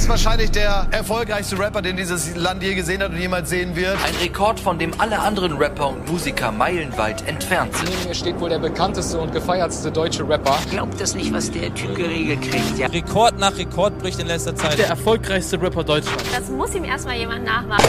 wahrscheinlich der erfolgreichste Rapper, den dieses Land je gesehen hat und jemals sehen wird. Ein Rekord, von dem alle anderen Rapper und Musiker meilenweit entfernt sind. Neben mir steht wohl der bekannteste und gefeiertste deutsche Rapper. Glaubt das nicht, was der Typ geregelt kriegt, ja. Rekord nach Rekord bricht in letzter Zeit. Der erfolgreichste Rapper Deutschlands. Das muss ihm erstmal jemand nachmachen.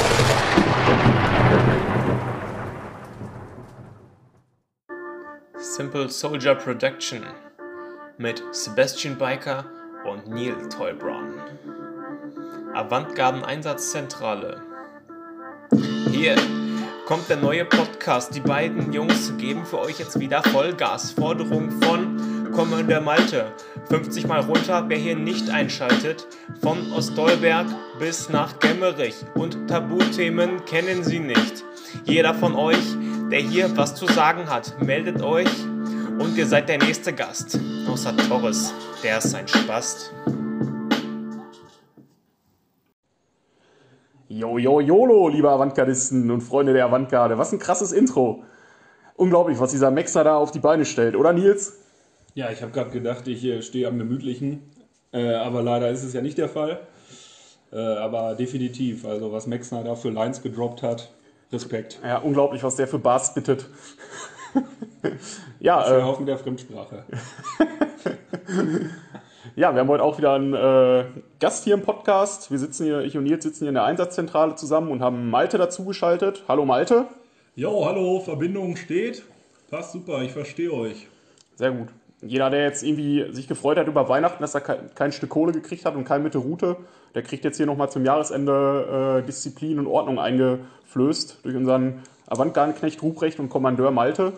Simple Soldier Production mit Sebastian Biker und Neil Tollbron. Avantgarden Einsatzzentrale. Hier kommt der neue Podcast. Die beiden Jungs geben für euch jetzt wieder Vollgas. Forderung von Commander Malte. 50 Mal runter, wer hier nicht einschaltet. Von Ostolberg bis nach Gemmerich. Und Tabuthemen kennen sie nicht. Jeder von euch, der hier was zu sagen hat, meldet euch und ihr seid der nächste Gast. Außer Torres, der ist ein Spast. Jolo, liebe Avantgardisten und Freunde der Avantgarde. Was ein krasses Intro. Unglaublich, was dieser Maxer da auf die Beine stellt, oder Nils? Ja, ich habe gerade gedacht, ich stehe am Gemütlichen, aber leider ist es ja nicht der Fall. Aber definitiv, also was Maxner da für Lines gedroppt hat, Respekt. Ja, unglaublich, was der für Bars bittet. Ja, wir hoffen der Fremdsprache. Ja, wir haben heute auch wieder einen Gast hier im Podcast. Wir sitzen hier, ich und Nils sitzen hier in der Einsatzzentrale zusammen und haben Malte dazugeschaltet. Hallo Malte. Jo, hallo, Verbindung steht. Passt super, ich verstehe euch. Sehr gut. Jeder, der jetzt irgendwie sich gefreut hat über Weihnachten, dass er kein Stück Kohle gekriegt hat und keine mit der Route, der kriegt jetzt hier nochmal zum Jahresende Disziplin und Ordnung eingeflößt durch unseren Avantgardenknecht Ruprecht und Kommandeur Malte.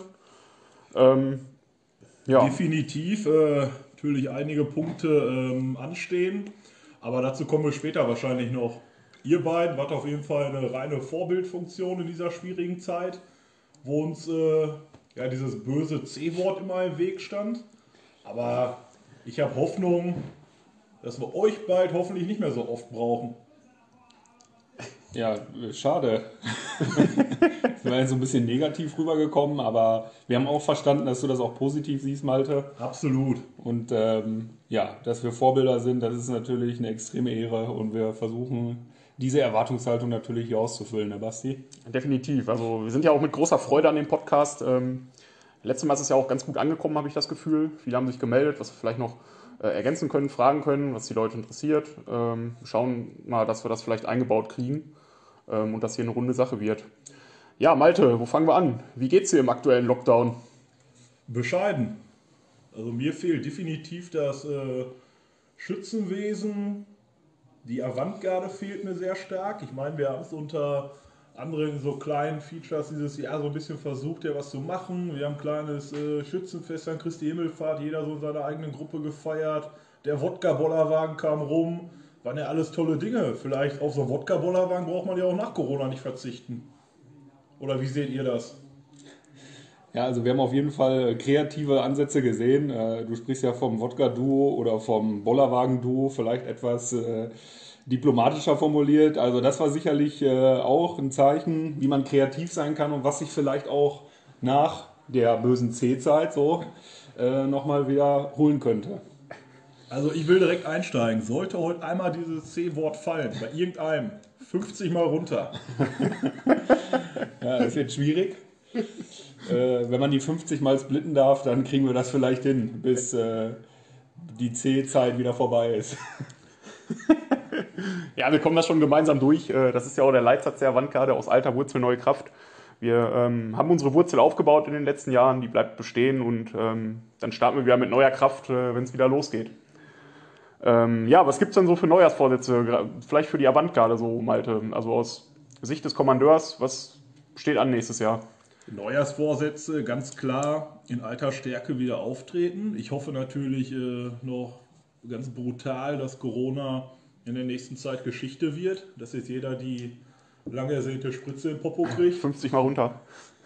Ja. Definitiv, natürlich einige Punkte anstehen, aber dazu kommen wir später wahrscheinlich noch. Ihr beiden wart auf jeden Fall eine reine Vorbildfunktion in dieser schwierigen Zeit, wo uns dieses böse C-Wort immer im Weg stand. Aber ich habe Hoffnung, dass wir euch bald hoffentlich nicht mehr so oft brauchen. Ja, schade. Wir waren so ein bisschen negativ rübergekommen, aber wir haben auch verstanden, dass du das auch positiv siehst, Malte. Absolut. Und dass wir Vorbilder sind, das ist natürlich eine extreme Ehre und wir versuchen, diese Erwartungshaltung natürlich hier auszufüllen, ne Basti? Definitiv. Also wir sind ja auch mit großer Freude an dem Podcast. Letztes Mal ist es ja auch ganz gut angekommen, habe ich das Gefühl. Viele haben sich gemeldet, was wir vielleicht noch ergänzen können, fragen können, was die Leute interessiert. Schauen mal, dass wir das vielleicht eingebaut kriegen und dass hier eine runde Sache wird. Ja, Malte, wo fangen wir an? Wie geht's dir im aktuellen Lockdown? Bescheiden. Also mir fehlt definitiv das Schützenwesen. Die Avantgarde fehlt mir sehr stark. Ich meine, wir haben es unter anderen so kleinen Features dieses Jahr so ein bisschen versucht, ja was zu machen. Wir haben ein kleines Schützenfest an Christi Himmelfahrt, jeder so in seiner eigenen Gruppe gefeiert. Der Wodka-Bollerwagen kam rum. Waren ja alles tolle Dinge. Vielleicht auf so einen Wodka-Bollerwagen braucht man ja auch nach Corona nicht verzichten. Oder wie seht ihr das? Ja, also wir haben auf jeden Fall kreative Ansätze gesehen. Du sprichst ja vom Wodka-Duo oder vom Bollerwagen-Duo, vielleicht etwas diplomatischer formuliert. Also das war sicherlich auch ein Zeichen, wie man kreativ sein kann und was sich vielleicht auch nach der bösen C-Zeit nochmal wieder holen könnte. Also ich will direkt einsteigen. Sollte heute einmal dieses C-Wort fallen, bei irgendeinem, 50 Mal runter. Ja, das wird schwierig. Wenn man die 50 Mal splitten darf, dann kriegen wir das vielleicht hin, bis die C-Zeit wieder vorbei ist. Ja, wir kommen das schon gemeinsam durch. Das ist ja auch der Leitsatz der Avantgarde, aus alter Wurzel neue Kraft. Wir haben unsere Wurzel aufgebaut in den letzten Jahren, die bleibt bestehen und dann starten wir wieder mit neuer Kraft, wenn es wieder losgeht. Was gibt es denn so für Neujahrsvorsätze, vielleicht für die Avantgarde so, Malte? Also aus Sicht des Kommandeurs, was steht an nächstes Jahr? Neujahrsvorsätze, ganz klar in alter Stärke wieder auftreten. Ich hoffe natürlich noch ganz brutal, dass Corona in der nächsten Zeit Geschichte wird, dass jetzt jeder die lang ersehnte Spritze im Popo kriegt. 50 Mal runter.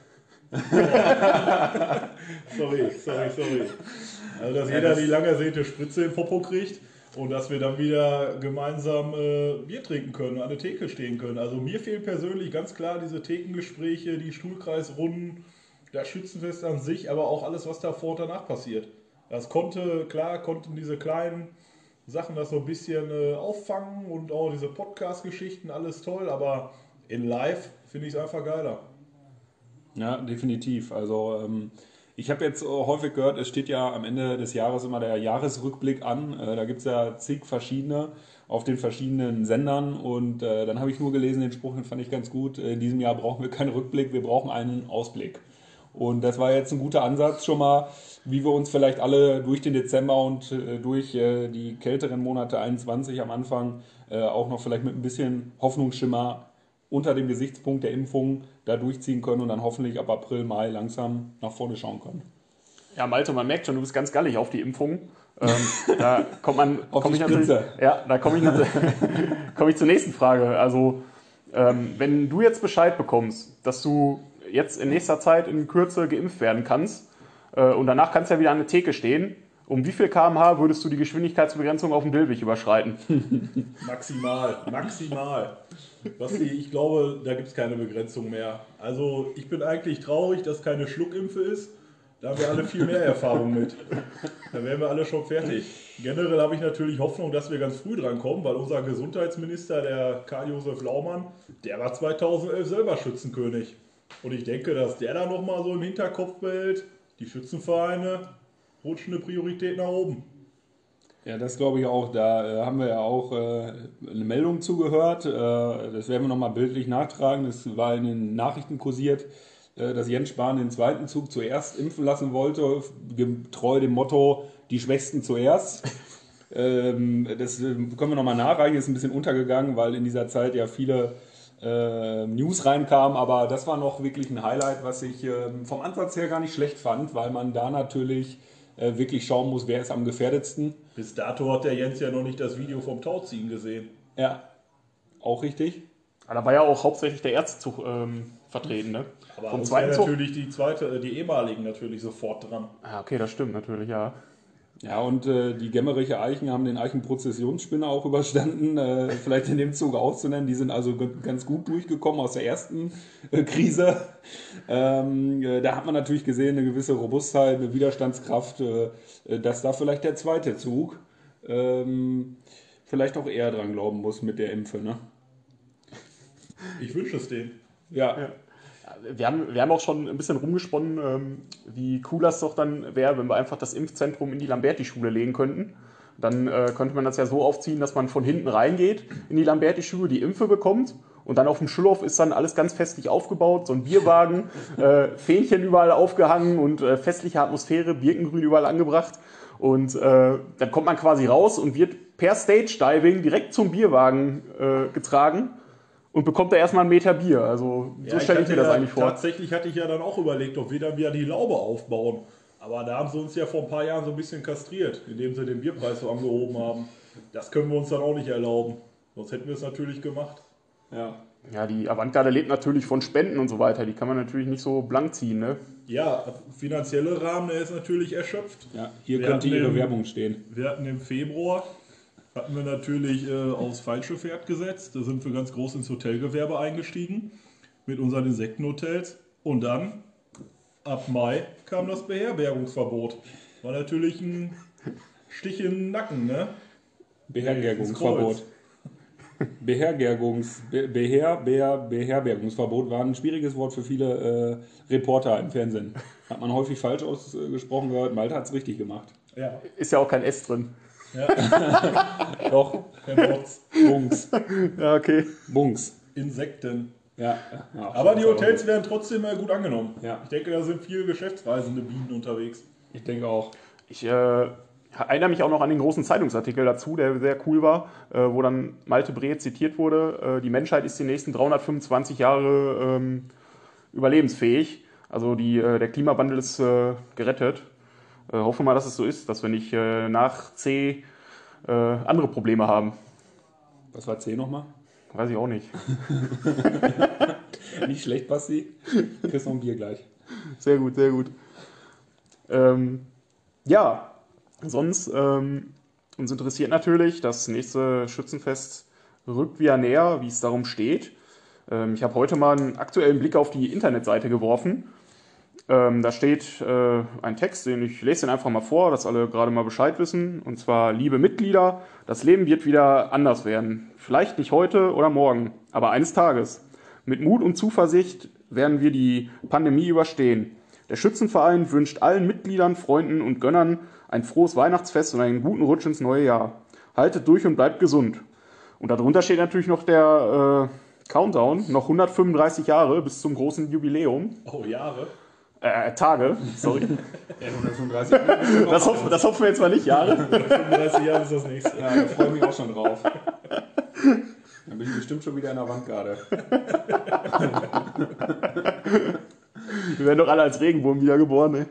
Sorry. Also, dass jeder die lang ersehnte Spritze im Popo kriegt und dass wir dann wieder gemeinsam Bier trinken können, an der Theke stehen können. Also mir fehlen persönlich ganz klar diese Thekengespräche, die Stuhlkreisrunden, das Schützenfest an sich, aber auch alles, was davor und danach passiert. Das konnten diese kleinen Sachen das so ein bisschen auffangen und auch diese Podcast-Geschichten, alles toll, aber in live finde ich es einfach geiler. Ja, definitiv. Also ich habe jetzt häufig gehört, es steht ja am Ende des Jahres immer der Jahresrückblick an. Da gibt es ja zig verschiedene auf den verschiedenen Sendern und dann habe ich nur gelesen, den Spruch, den fand ich ganz gut, in diesem Jahr brauchen wir keinen Rückblick, wir brauchen einen Ausblick. Und das war jetzt ein guter Ansatz schon mal, wie wir uns vielleicht alle durch den Dezember und durch die kälteren Monate 21 am Anfang auch noch vielleicht mit ein bisschen Hoffnungsschimmer unter dem Gesichtspunkt der Impfung da durchziehen können und dann hoffentlich ab April, Mai langsam nach vorne schauen können. Ja, Malte, man merkt schon, du bist ganz gallig auf die Impfung. Da komme ich zur nächsten Frage. Also, wenn du jetzt Bescheid bekommst, dass du jetzt in nächster Zeit in Kürze geimpft werden kannst und danach kannst du ja wieder an der Theke stehen, um wie viel km/h würdest du die Geschwindigkeitsbegrenzung auf dem Dillwig überschreiten? Maximal. Basti, ich glaube, da gibt es keine Begrenzung mehr. Also ich bin eigentlich traurig, dass keine Schluckimpfe ist. Da haben wir alle viel mehr Erfahrung mit. Da wären wir alle schon fertig. Generell habe ich natürlich Hoffnung, dass wir ganz früh dran kommen, weil unser Gesundheitsminister, der Karl-Josef Laumann, der war 2011 selber Schützenkönig. Und ich denke, dass der da nochmal so im Hinterkopf behält, die Schützenvereine rutschen eine Priorität nach oben. Ja, das glaube ich auch. Da haben wir ja auch eine Meldung zugehört. Das werden wir nochmal bildlich nachtragen. Das war in den Nachrichten kursiert, dass Jens Spahn den zweiten Zug zuerst impfen lassen wollte, getreu dem Motto, die Schwächsten zuerst. Das können wir nochmal nachreichen, ist ein bisschen untergegangen, weil in dieser Zeit ja viele News reinkamen, aber das war noch wirklich ein Highlight, was ich vom Ansatz her gar nicht schlecht fand, weil man da natürlich wirklich schauen muss, wer ist am gefährdetsten. Bis dato hat der Jens ja noch nicht das Video vom Tauziehen gesehen. Ja, auch richtig. Aber da war ja auch hauptsächlich der Ärztezug vertreten, ne? Aber vom zweiten Zug natürlich die ehemaligen natürlich sofort dran. Ah, okay, das stimmt natürlich, ja. Ja, und die Gemmerich Eichen haben den Eichenprozessionsspinner auch überstanden, vielleicht in dem Zuge auszunennen. Die sind also ganz gut durchgekommen aus der ersten Krise. Da hat man natürlich gesehen, eine gewisse Robustheit, eine Widerstandskraft, dass da vielleicht der zweite Zug vielleicht auch eher dran glauben muss mit der Impfe. Ne? Ich wünsche es denen. Ja. Wir haben auch schon ein bisschen rumgesponnen, wie cool das doch dann wäre, wenn wir einfach das Impfzentrum in die Lamberti-Schule legen könnten. Dann könnte man das ja so aufziehen, dass man von hinten reingeht in die Lamberti-Schule, die Impfe bekommt und dann auf dem Schulhof ist dann alles ganz festlich aufgebaut, so ein Bierwagen, Fähnchen überall aufgehangen und festliche Atmosphäre, Birkengrün überall angebracht. Und dann kommt man quasi raus und wird per Stage-Diving direkt zum Bierwagen getragen. Und bekommt da erstmal einen Meter Bier. Also so stelle ich mir das eigentlich vor. Tatsächlich hatte ich ja dann auch überlegt, ob wir dann wieder die Laube aufbauen. Aber da haben sie uns ja vor ein paar Jahren so ein bisschen kastriert, indem sie den Bierpreis so angehoben haben. Das können wir uns dann auch nicht erlauben. Sonst hätten wir es natürlich gemacht. Ja, die Avantgarde lebt natürlich von Spenden und so weiter. Die kann man natürlich nicht so blank ziehen, ne? Ja, finanzielle Rahmen, der ist natürlich erschöpft. Ja, hier könnte Ihre Werbung stehen. Wir hatten im Februar hatten wir natürlich aufs falsche Pferd gesetzt. Da sind wir ganz groß ins Hotelgewerbe eingestiegen mit unseren Insektenhotels. Und dann, ab Mai, kam das Beherbergungsverbot. War natürlich ein Stich in den Nacken, ne? Beherbergungsverbot. Beherbergungsverbot war ein schwieriges Wort für viele Reporter im Fernsehen. Hat man häufig falsch ausgesprochen gehört. Malte hat es richtig gemacht. Ja. Ist ja auch kein S drin. Ja. Doch. Bungs. Ja, okay. Bungs. Insekten. Ja. Aber die Hotels werden trotzdem gut angenommen. Ja. Ich denke, da sind viele geschäftsreisende Bienen unterwegs. Ich denke auch. Ich erinnere mich auch noch an den großen Zeitungsartikel dazu, der sehr cool war, wo dann Malte Breh zitiert wurde, die Menschheit ist die nächsten 325 Jahre überlebensfähig. Also der Klimawandel ist gerettet. Hoffe mal, dass es so ist, dass wir nicht nach C andere Probleme haben. Was war C nochmal? Weiß ich auch nicht. Nicht schlecht, Basti. Kriegst noch ein Bier gleich. Sehr gut, sehr gut. Ja, sonst uns interessiert natürlich, das nächste Schützenfest rückt wieder näher, wie es darum steht. Ich habe heute mal einen aktuellen Blick auf die Internetseite geworfen. Da steht ein Text, ich lese den einfach mal vor, dass alle gerade mal Bescheid wissen. Und zwar: Liebe Mitglieder, das Leben wird wieder anders werden. Vielleicht nicht heute oder morgen, aber eines Tages. Mit Mut und Zuversicht werden wir die Pandemie überstehen. Der Schützenverein wünscht allen Mitgliedern, Freunden und Gönnern ein frohes Weihnachtsfest und einen guten Rutsch ins neue Jahr. Haltet durch und bleibt gesund. Und darunter steht natürlich noch der Countdown, noch 135 Jahre bis zum großen Jubiläum. Oh, Jahre? Tage, sorry. Ja, 135. Das hoffen wir jetzt mal nicht, Jahre. 135 Jahre ist das nächste. Ja, da freue ich mich auch schon drauf. Dann bin ich bestimmt schon wieder in der Avantgarde. Wir werden doch alle als Regenwurm wiedergeboren, ne?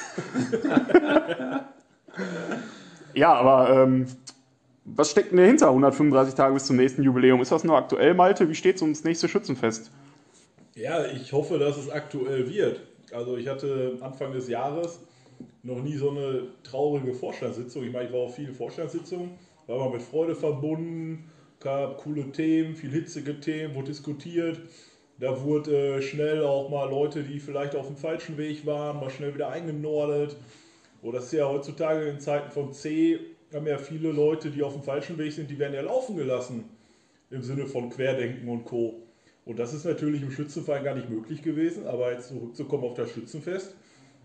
Ja, aber was steckt denn dahinter, 135 Tage bis zum nächsten Jubiläum? Ist das noch aktuell, Malte? Wie steht es ums nächste Schützenfest? Ja, ich hoffe, dass es aktuell wird. Also ich hatte Anfang des Jahres noch nie so eine traurige Vorstandssitzung. Ich meine, ich war auf vielen Vorstandssitzungen, war immer mit Freude verbunden, gab coole Themen, viel hitzige Themen, wurde diskutiert. Da wurde schnell auch mal Leute, die vielleicht auf dem falschen Weg waren, mal schnell wieder eingenordet. Und das ist ja heutzutage in Zeiten von C, haben ja viele Leute, die auf dem falschen Weg sind, die werden ja laufen gelassen. Im Sinne von Querdenken und Co. Und das ist natürlich im Schützenverein gar nicht möglich gewesen, aber jetzt zurückzukommen auf das Schützenfest,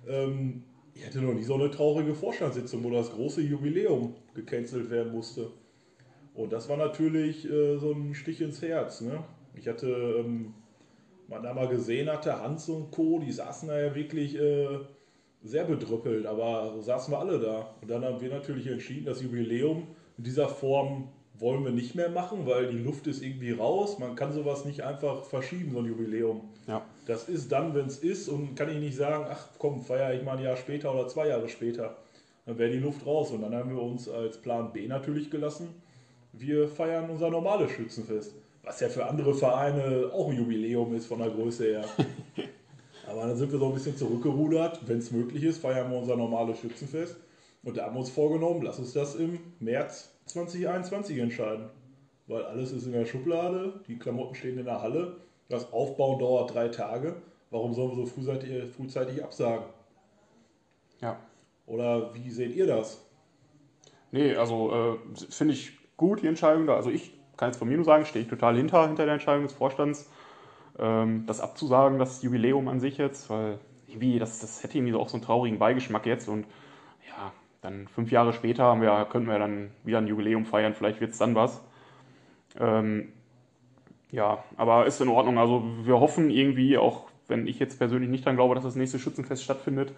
ich hatte noch nie so eine traurige Vorstandssitzung, wo das große Jubiläum gecancelt werden musste. Und das war natürlich so ein Stich ins Herz. Ne? Ich hatte, man da mal gesehen hatte, Hans und Co., die saßen da ja wirklich sehr bedrüppelt, aber so saßen wir alle da. Und dann haben wir natürlich entschieden, das Jubiläum in dieser Form wollen wir nicht mehr machen, weil die Luft ist irgendwie raus. Man kann sowas nicht einfach verschieben, so ein Jubiläum. Ja. Das ist dann, wenn es ist, und kann ich nicht sagen, ach komm, feiere ich mal ein Jahr später oder 2 Jahre später. Dann wäre die Luft raus. Und dann haben wir uns als Plan B natürlich gelassen, wir feiern unser normales Schützenfest. Was ja für andere Vereine auch ein Jubiläum ist von der Größe her. Aber dann sind wir so ein bisschen zurückgerudert. Wenn es möglich ist, feiern wir unser normales Schützenfest. Und da haben wir uns vorgenommen, lass uns das im März 2021 entscheiden. Weil alles ist in der Schublade, die Klamotten stehen in der Halle, das Aufbauen dauert 3 Tage. Warum sollen wir so frühzeitig absagen? Ja. Oder wie seht ihr das? Nee, also finde ich gut, die Entscheidung da. Also ich kann jetzt von mir nur sagen, stehe ich total hinter der Entscheidung des Vorstands, das abzusagen, das Jubiläum an sich jetzt, weil irgendwie, das hätte irgendwie so auch so einen traurigen Beigeschmack jetzt und ja, dann 5 Jahre später könnten wir dann wieder ein Jubiläum feiern, vielleicht wird es dann was. Ja, aber ist in Ordnung. Also wir hoffen irgendwie, auch wenn ich jetzt persönlich nicht dran glaube, dass das nächste Schützenfest stattfindet,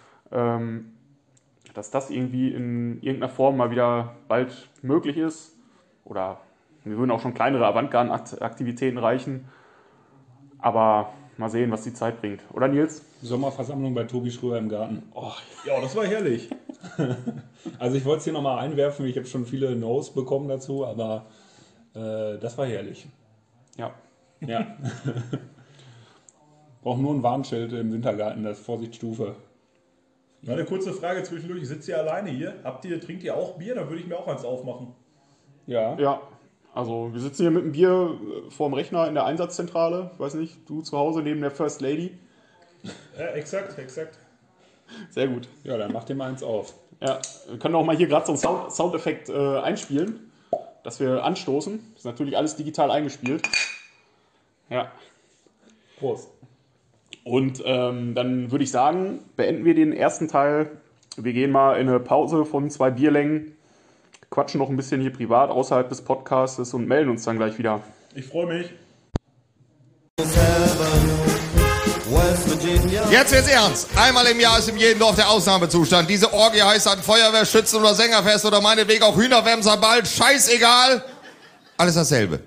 dass das irgendwie in irgendeiner Form mal wieder bald möglich ist. Oder wir würden auch schon kleinere Avantgarden-Aktivitäten reichen. Aber mal sehen, was die Zeit bringt. Oder Nils? Sommerversammlung bei Tobi Schröer im Garten. Oh, ja, das war herrlich. Also ich wollte es hier nochmal einwerfen. Ich habe schon viele No's bekommen dazu, aber das war herrlich. Ja. Ja. Braucht nur ein Warnschild im Wintergarten, das Vorsichtsstufe. Mal eine kurze Frage zwischendurch. Ich sitze hier alleine hier. Trinkt ihr auch Bier? Dann würde ich mir auch eins aufmachen. Ja. Ja. Also wir sitzen hier mit dem Bier vorm Rechner in der Einsatzzentrale. Ich weiß nicht, du zu Hause neben der First Lady. Ja, exakt. Sehr gut. Ja, dann mach dir mal eins auf. Ja, wir können auch mal hier gerade so einen Soundeffekt einspielen, dass wir anstoßen. Das ist natürlich alles digital eingespielt. Ja. Prost. Und dann würde ich sagen, beenden wir den ersten Teil. Wir gehen mal in eine Pause von 2 Bierlängen, quatschen noch ein bisschen hier privat außerhalb des Podcasts und melden uns dann gleich wieder. Ich freue mich. Jetzt wird's ernst. Einmal im Jahr ist in jedem Dorf der Ausnahmezustand. Diese Orgie heißt dann Feuerwehrschützen oder Sängerfest oder meinetwegen auch Hühnerwämser bald. Scheißegal. Alles dasselbe.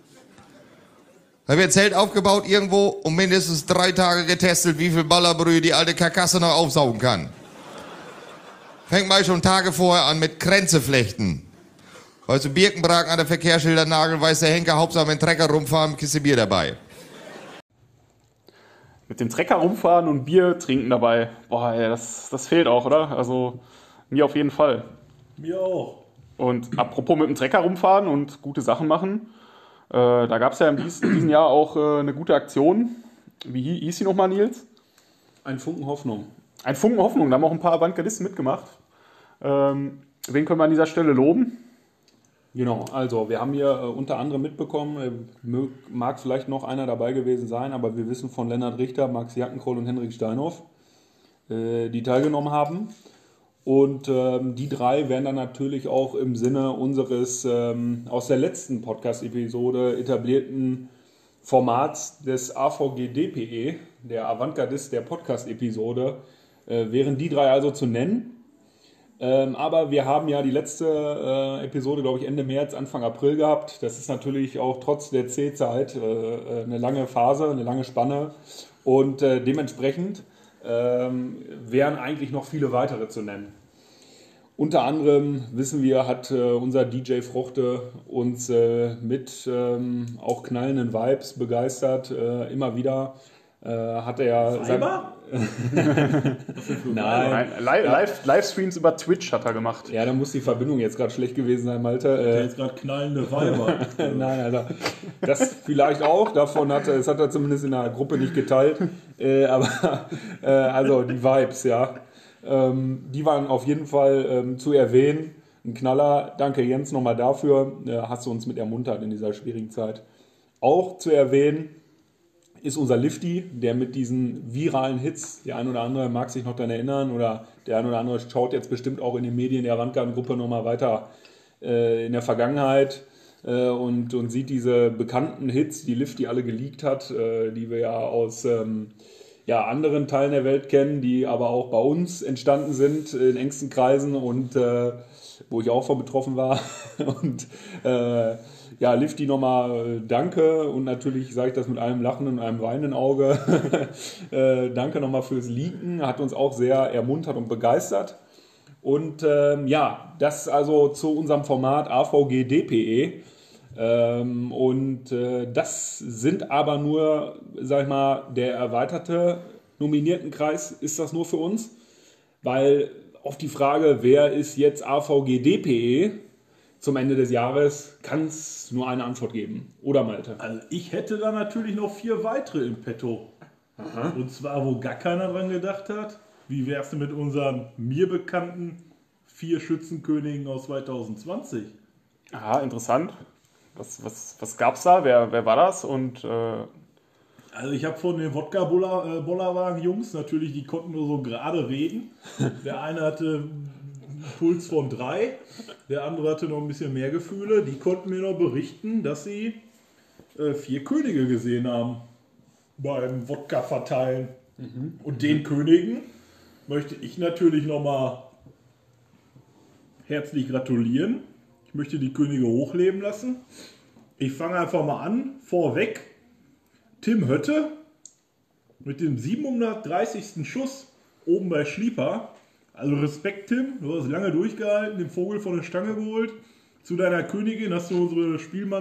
Da wird Zelt aufgebaut irgendwo und mindestens 3 Tage getestet, wie viel Ballerbrühe die alte Karkasse noch aufsaugen kann. Fängt mal schon Tage vorher an mit Kränzeflechten. Weißt du, Birkenbraken an der Verkehrsschilder nageln, weiß der Henker, Hauptsache mit dem Trecker rumfahren, Kiste Bier dabei. Mit dem Trecker rumfahren und Bier trinken dabei. Boah, ey, das fehlt auch, oder? Also mir auf jeden Fall. Mir auch. Und apropos mit dem Trecker rumfahren und gute Sachen machen, da gab es ja in diesem Jahr auch eine gute Aktion. Wie hieß sie nochmal, Nils? Ein Funken Hoffnung. Ein Funken Hoffnung, da haben auch ein paar Avantgardisten mitgemacht. Wen können wir an dieser Stelle loben? Genau, also wir haben hier unter anderem mitbekommen, mag vielleicht noch einer dabei gewesen sein, aber wir wissen von Lennart Richter, Max Jackenkohl und Henrik Steinhoff, die teilgenommen haben. Und die drei werden dann natürlich auch im Sinne unseres aus der letzten Podcast-Episode etablierten Formats des AVG-DPE, der Avantgardist der Podcast-Episode, wären die drei also zu nennen. Aber wir haben ja die letzte Episode, glaube ich, Ende März, Anfang April gehabt. Das ist natürlich auch trotz der C-Zeit eine lange Phase, eine lange Spanne. Und dementsprechend wären eigentlich noch viele weitere zu nennen. Unter anderem, wissen wir, hat unser DJ Frochte uns mit auch knallenden Vibes begeistert. Immer wieder hat er... Nein. Livestreams über Twitch hat er gemacht. Ja, da muss die Verbindung jetzt gerade schlecht gewesen sein, Malte. Jetzt gerade knallende Weiber. Nein, Alter. Das vielleicht auch. Davon hat er zumindest in der Gruppe nicht geteilt. Aber also die Vibes, ja. Die waren auf jeden Fall zu erwähnen. Ein Knaller. Danke Jens nochmal dafür. Hast du uns mit ermuntert in dieser schwierigen Zeit. Auch zu erwähnen ist unser Lifty, der mit diesen viralen Hits, der ein oder andere mag sich noch daran erinnern oder der ein oder andere schaut jetzt bestimmt auch in den Medien der Avantgarde-Gruppe nochmal weiter in der Vergangenheit und sieht diese bekannten Hits, die Lifty alle geleakt hat, die wir ja aus anderen Teilen der Welt kennen, die aber auch bei uns entstanden sind in engsten Kreisen und wo ich auch von betroffen war. Und Lifty nochmal danke und natürlich sage ich das mit einem lachenden und einem weinenden Auge. Danke nochmal fürs Leaken, hat uns auch sehr ermuntert und begeistert. Und das also zu unserem Format AVG-DPE. Das sind aber nur, sag ich mal, der erweiterte Nominiertenkreis ist das nur für uns, weil auf die Frage, wer ist jetzt AVG-DPE zum Ende des Jahres, kann es nur eine Antwort geben. Oder Malte? Also ich hätte da natürlich noch 4 weitere im Petto. Aha. Und zwar, wo gar keiner dran gedacht hat. Wie wär's denn mit unseren mir bekannten 4 Schützenkönigen aus 2020? Aha, interessant. Was gab's da? Wer war das? Und also ich habe von den Wodka-Bollerwagen-Jungs natürlich, die konnten nur so gerade reden. Der eine hatte einen Puls von 3, der andere hatte noch ein bisschen mehr Gefühle. Die konnten mir noch berichten, dass sie 4 Könige gesehen haben beim Wodka-Verteilen. Mhm. Und den Königen möchte ich natürlich nochmal herzlich gratulieren. Ich möchte die Könige hochleben lassen. Ich fange einfach mal an, vorweg. Tim Hötte mit dem 730. Schuss oben bei Schlieper. Also Respekt, Tim, du hast lange durchgehalten, den Vogel von der Stange geholt. Zu deiner Königin hast du unsere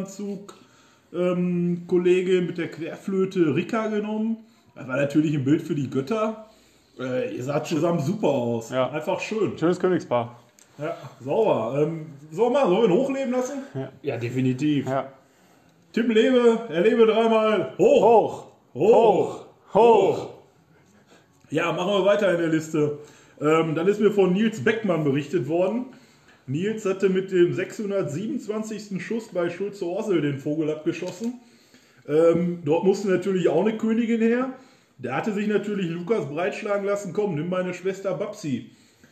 Spielmannzug-Kollegin mit der Querflöte Rika genommen. Das war natürlich ein Bild für die Götter. Ihr saht zusammen super aus. Ja. Einfach schön. Schönes Königspaar. Ja, sauber. Sollen wir ihn hochleben lassen? Ja, definitiv. Ja. Tim lebe, er lebe dreimal. Hoch. Hoch. Hoch. Hoch. Ja, machen wir weiter in der Liste. Dann ist mir von Nils Beckmann berichtet worden. Nils hatte mit dem 627. Schuss bei Schulze-Orsel den Vogel abgeschossen. Dort musste natürlich auch eine Königin her. Der hatte sich natürlich Lukas breitschlagen lassen. Komm, nimm meine Schwester Babsi.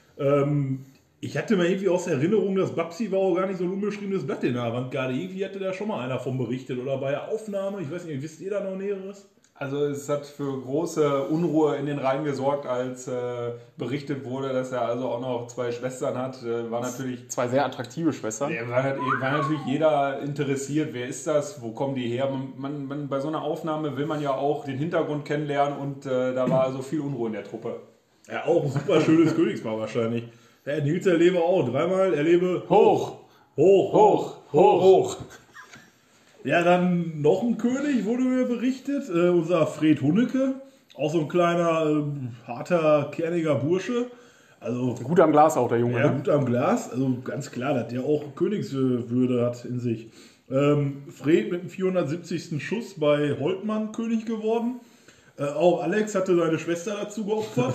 Ich hatte mal irgendwie aus Erinnerung, dass Babsi war auch gar nicht so ein unbeschriebenes Blatt in der Avantgarde. Irgendwie hatte da schon mal einer von berichtet oder bei der Aufnahme. Ich weiß nicht, wisst ihr da noch Näheres? Also es hat für große Unruhe in den Reihen gesorgt, als berichtet wurde, dass er also auch noch 2 Schwestern hat. War natürlich 2 sehr attraktive Schwestern. War natürlich jeder interessiert, wer ist das, wo kommen die her? Bei so einer Aufnahme will man ja auch den Hintergrund kennenlernen und da war also viel Unruhe in der Truppe. Ja, auch ein super schönes Königspaar wahrscheinlich. Ja, Nils erlebe auch. Dreimal erlebe hoch. Hoch, hoch, hoch, hoch. Ja, dann noch ein König, wurde mir berichtet. Unser Fred Hunnecke. Auch so ein kleiner, harter, kerniger Bursche. Also, gut am Glas auch, der Junge. Ja, gut am Glas. Also ganz klar, dass der auch Königswürde hat in sich. Fred mit dem 470. Schuss bei Holtmann König geworden. Auch Alex hatte seine Schwester dazu geopfert.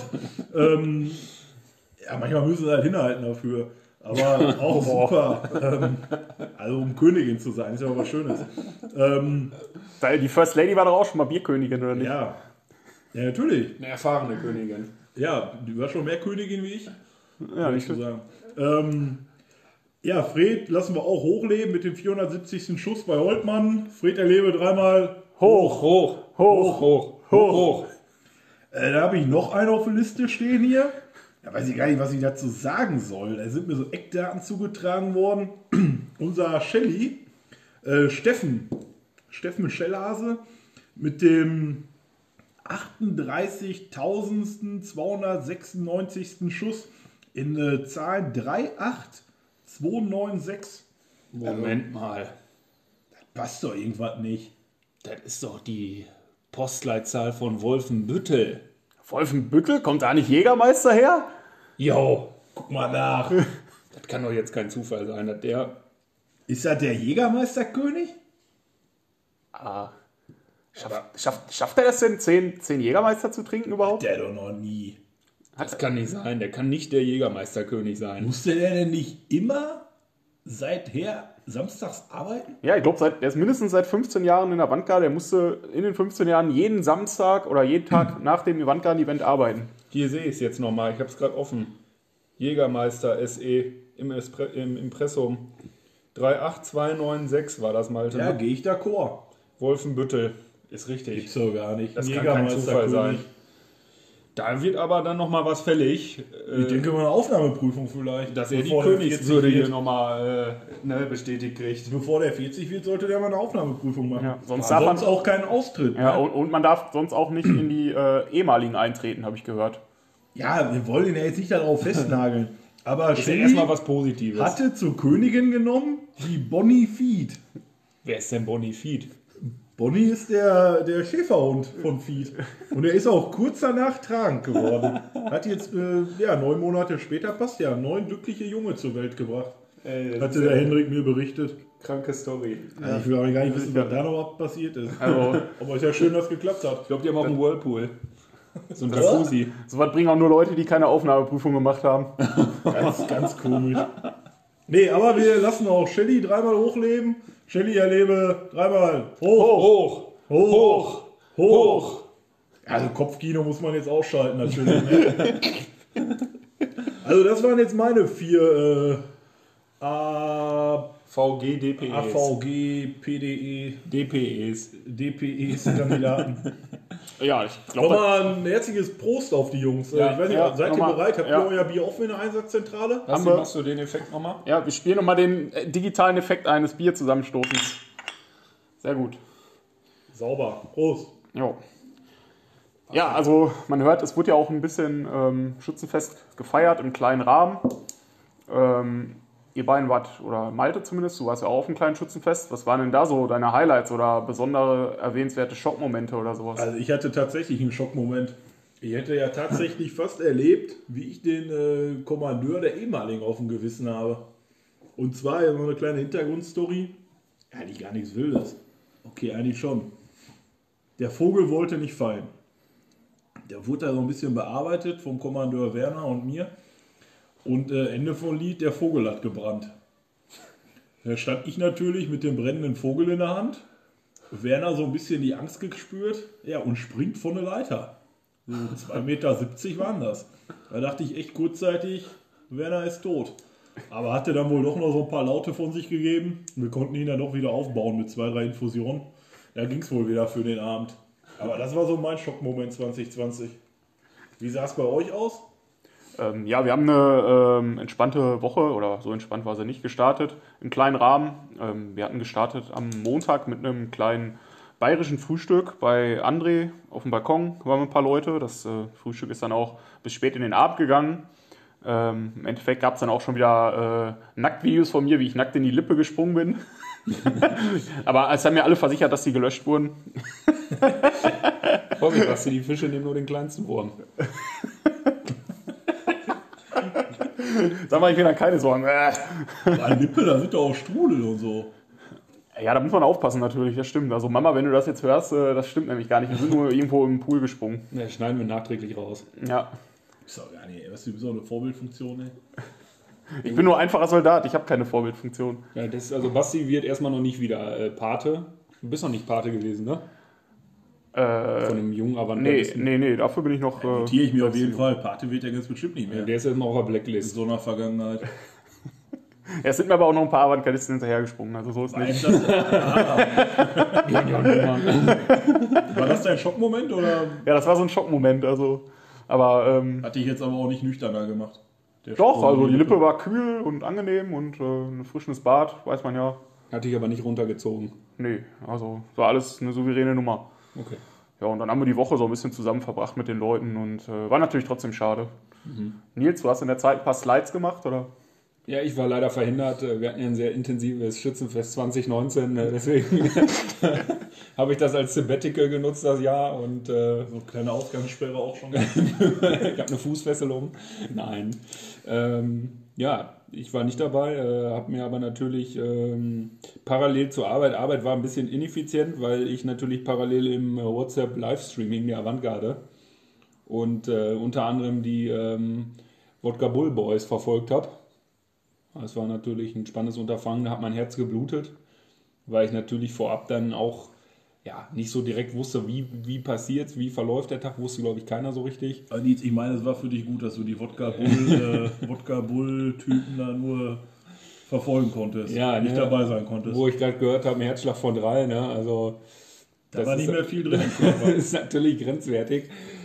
Ja, manchmal müssen sie halt hinhalten dafür. Aber auch super. Also um Königin zu sein, ist ja auch was Schönes. Die First Lady war doch auch schon mal Bierkönigin, oder nicht? Ja, natürlich. Eine erfahrene Königin. Ja, die war schon mehr Königin wie ich. Ja, nicht zu sagen. Ja, Fred lassen wir auch hochleben mit dem 470. Schuss bei Holtmann. Fred erlebe dreimal Hoch. Da habe ich noch einen auf der Liste stehen hier. Da weiß ich gar nicht, was ich dazu sagen soll. Da sind mir so Eckdaten zugetragen worden. Unser Shelly, Steffen Schellhase, mit dem 38.296. Schuss in Zahlen 38296. Moment mal. Das passt doch irgendwas nicht. Das ist doch die Postleitzahl von Wolfenbüttel. Wolfenbüttel? Kommt da nicht Jägermeister her? Jo, Guck mal nach. das kann doch jetzt kein Zufall sein, dass der... Ist das der Jägermeisterkönig? Schafft er das denn, 10 Jägermeister zu trinken überhaupt? Der doch noch nie. Das kann nicht sein, der kann nicht der Jägermeisterkönig sein. Musste der denn nicht immer seither samstags arbeiten? Ja, ich glaube, der ist mindestens seit 15 Jahren in der Avantgarde. Der musste in den 15 Jahren jeden Samstag oder jeden Tag nach dem Avantgarde-Event arbeiten. Hier sehe ich es jetzt nochmal, ich habe es gerade offen. Jägermeister SE im Impressum. 38296 war das, Malte. Ja, ne? gehe ich d'accord. Wolfenbüttel, ist richtig. Gibt's doch gar nicht. Das kann kein Zufall sein. Da wird aber dann nochmal was fällig. Ich denke mal eine Aufnahmeprüfung vielleicht. Dass er die Bevor der Königswürde 40 hier wird. nochmal bestätigt kriegt. Bevor der 40 wird, sollte der mal eine Aufnahmeprüfung machen. Ja, sonst Aber darf man- sonst auch keinen Austritt. Ja, ne? und man darf sonst auch nicht in die ehemaligen eintreten, habe ich gehört. Ja, wir wollen ihn ja jetzt nicht darauf festnageln. Aber Ist ja Shelly erstmal was Positives. hatte zur Königin genommen die Bonnie Feed. Wer ist denn Bonnie Feed? Bonnie ist der Schäferhund von Feed. Und er ist auch kurz danach tragend geworden. Hat jetzt, 9 Monate später, passt ja, 9 glückliche Junge zur Welt gebracht. Hatte der Hendrik mir berichtet. Kranke Story. Also ich will auch gar nicht wissen, was da noch passiert ist. Also, Aber ist ja schön, dass es geklappt hat. Ich glaube, die haben auch einen Whirlpool. So ein Jacuzzi. sowas bringen auch nur Leute, die keine Aufnahmeprüfung gemacht haben. Ganz komisch. Nee, aber wir lassen auch Shelly dreimal hochleben. Shelly erlebe dreimal hoch. Also Kopfkino muss man jetzt ausschalten natürlich. Ne? Also das waren jetzt meine 4 VG, DPEs. AVG, PDE, DPEs. DPEs-Kandidaten. Ja, ich glaube, Nochmal ein herzliches Prost auf die Jungs. Ja, Ich weiß nicht, ja, seid ihr nochmal, bereit? Habt ja. ihr euer Bier offen in der Einsatzzentrale? Basti, wir- machst du den Effekt nochmal? ja, wir spielen nochmal den digitalen Effekt eines Bierzusammenstoßens. Sehr gut. Sauber. Prost. Jo. Ja, also man hört, es wurde ja auch ein bisschen Schützenfest gefeiert im kleinen Rahmen. Ihr beiden wart, oder Malte zumindest, du warst ja auch auf einem kleinen Schützenfest. Was waren denn da so deine Highlights oder besondere erwähnenswerte Schockmomente oder sowas? Also ich hatte tatsächlich einen Schockmoment. Ich hätte ja tatsächlich fast erlebt, wie ich den Kommandeur der ehemaligen auf dem Gewissen habe. Und zwar noch eine kleine Hintergrundstory. Eigentlich gar nichts Wildes. Okay, eigentlich schon. Der Vogel wollte nicht fallen. Der wurde da so ein bisschen bearbeitet vom Kommandeur Werner und mir. Und Ende vom Lied, der Vogel hat gebrannt. Da stand ich natürlich mit dem brennenden Vogel in der Hand. Werner so ein bisschen die Angst gespürt. Ja, und springt von der Leiter. So 2,70 Meter waren das. Da dachte ich echt kurzzeitig, Werner ist tot. Aber hatte dann wohl doch noch so ein paar Laute von sich gegeben. Wir konnten ihn dann doch wieder aufbauen mit 2, 3 Infusionen. Da ging es wohl wieder für den Abend. Aber das war so mein Schockmoment 2020. Wie sah es bei euch aus? Ja, wir haben eine entspannte Woche, oder so entspannt war sie nicht, gestartet, im kleinen Rahmen. Wir hatten gestartet am Montag mit einem kleinen bayerischen Frühstück bei André auf dem Balkon, waren ein paar Leute. Das Frühstück ist dann auch bis spät in den Abend gegangen. Im Endeffekt gab es dann auch schon wieder Nacktvideos von mir, wie ich nackt in die Lippe gesprungen bin. Aber es haben mir alle versichert, dass die gelöscht wurden. Bobby, Basti, die Fische nehmen nur den kleinsten Wurm. Da mache ich mir dann keine Sorgen. Bei Lippe, da sind doch auch Strudel und so. Ja, da muss man aufpassen natürlich, das stimmt. Also Mama, wenn du das jetzt hörst, das stimmt nämlich gar nicht. Wir sind nur irgendwo im Pool gesprungen. Ja, schneiden wir nachträglich raus. Ja. Ist doch gar nicht, was ist so eine Vorbildfunktion, ey? Ich bin nur einfacher Soldat, ich habe keine Vorbildfunktion. Ja, also Basti wird erstmal noch nicht wieder Pate. Du bist noch nicht Pate gewesen, ne? Von einem jungen Avantgardisten. Nee, dafür bin ich noch... Notiere ich mir auf jeden Fall. Pate wird ja ganz bestimmt nicht mehr. Der ist jetzt noch auf der Blacklist. In so einer Vergangenheit. Es sind mir aber auch noch ein paar Avantgardisten hinterhergesprungen, also so ist nicht. War das dein Schockmoment, oder? Ja, das war so ein Schockmoment, also... Aber... Hat dich jetzt aber auch nicht nüchterner gemacht. Doch, also die Lippe war kühl und angenehm und ein frisches Bad, weiß man ja. Hat dich aber nicht runtergezogen? Nee, also war alles eine souveräne Nummer. Okay. Ja, und dann haben wir die Woche so ein bisschen zusammen verbracht mit den Leuten und war natürlich trotzdem schade. Nils, du hast in der Zeit ein paar Slides gemacht, oder? Ja, ich war leider verhindert. Wir hatten ja ein sehr intensives Schützenfest 2019, deswegen habe ich das als Sabbatical genutzt das Jahr und so eine kleine Ausgangssperre auch schon. Ich habe eine Fußfesselung. Nein. Ja, ich war nicht dabei, habe mir aber natürlich parallel zur Arbeit war ein bisschen ineffizient, weil ich natürlich parallel im WhatsApp-Livestreaming der Avantgarde und unter anderem die Wodka Bull Boys verfolgt habe. Das war natürlich ein spannendes Unterfangen, da hat mein Herz geblutet, weil ich natürlich vorab dann auch nicht so direkt wusste, wie passiert's, wie verläuft der Tag, wusste, glaube ich, keiner so richtig. Ich meine, es war für dich gut, dass du die Wodka Bull-Typen da nur verfolgen konntest, nicht dabei sein konntest. Wo ich gerade gehört habe, ein Herzschlag von 3, ne? Also da war nicht mehr viel drin. Das ist natürlich grenzwertig.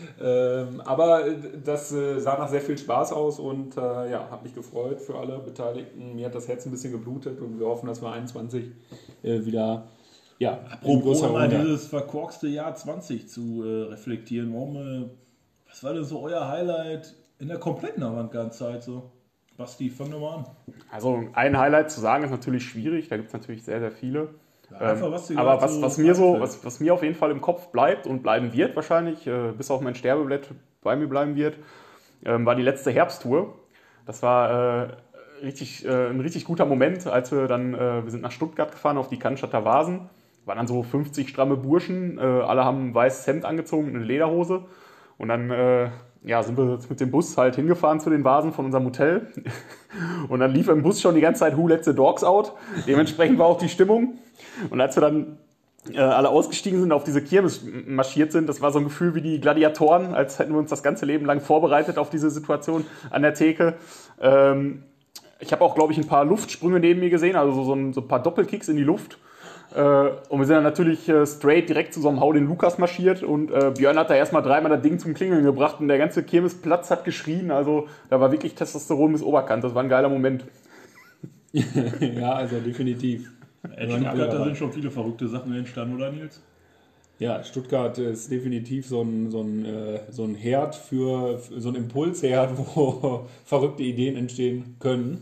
Aber das sah nach sehr viel Spaß aus und hat mich gefreut für alle Beteiligten. Mir hat das Herz ein bisschen geblutet und wir hoffen, dass wir 21 wieder apropos mal dieses verkorkste Jahr 20 zu reflektieren. Was war denn so euer Highlight in der kompletten Avantgarde-Zeit so? Basti, fang doch mal an. Also ein Highlight zu sagen ist natürlich schwierig, da gibt es natürlich sehr, sehr viele. Einfach, aber was mir auf jeden Fall im Kopf bleibt und bleiben wird wahrscheinlich, bis auf mein Sterbeblatt bei mir bleiben wird, war die letzte Herbsttour. Das war ein richtig guter Moment, als wir sind nach Stuttgart gefahren auf die Cannstatter Vasen. Waren dann so 50 stramme Burschen, alle haben ein weißes Hemd angezogen und eine Lederhose. Und dann sind wir mit dem Bus halt hingefahren zu den Vasen von unserem Hotel. Und dann lief im Bus schon die ganze Zeit Who Let the Dogs Out. Dementsprechend war auch die Stimmung. Und als wir dann alle ausgestiegen sind, auf diese Kirmes marschiert sind, das war so ein Gefühl wie die Gladiatoren, als hätten wir uns das ganze Leben lang vorbereitet auf diese Situation an der Theke. Ich habe auch, glaube ich, ein paar Luftsprünge neben mir gesehen, also so ein paar Doppelkicks in die Luft. Und wir sind dann natürlich straight direkt zu so einem Hau den Lukas marschiert und Björn hat da erstmal 3-mal das Ding zum Klingeln gebracht und der ganze Kirmesplatz hat geschrien, also da war wirklich Testosteron bis Oberkant, das war ein geiler Moment. Ja, also definitiv. In Stuttgart, da sind schon viele verrückte Sachen entstanden, oder Nils? Ja, Stuttgart ist definitiv so ein Herd für so ein Impulsherd, wo verrückte Ideen entstehen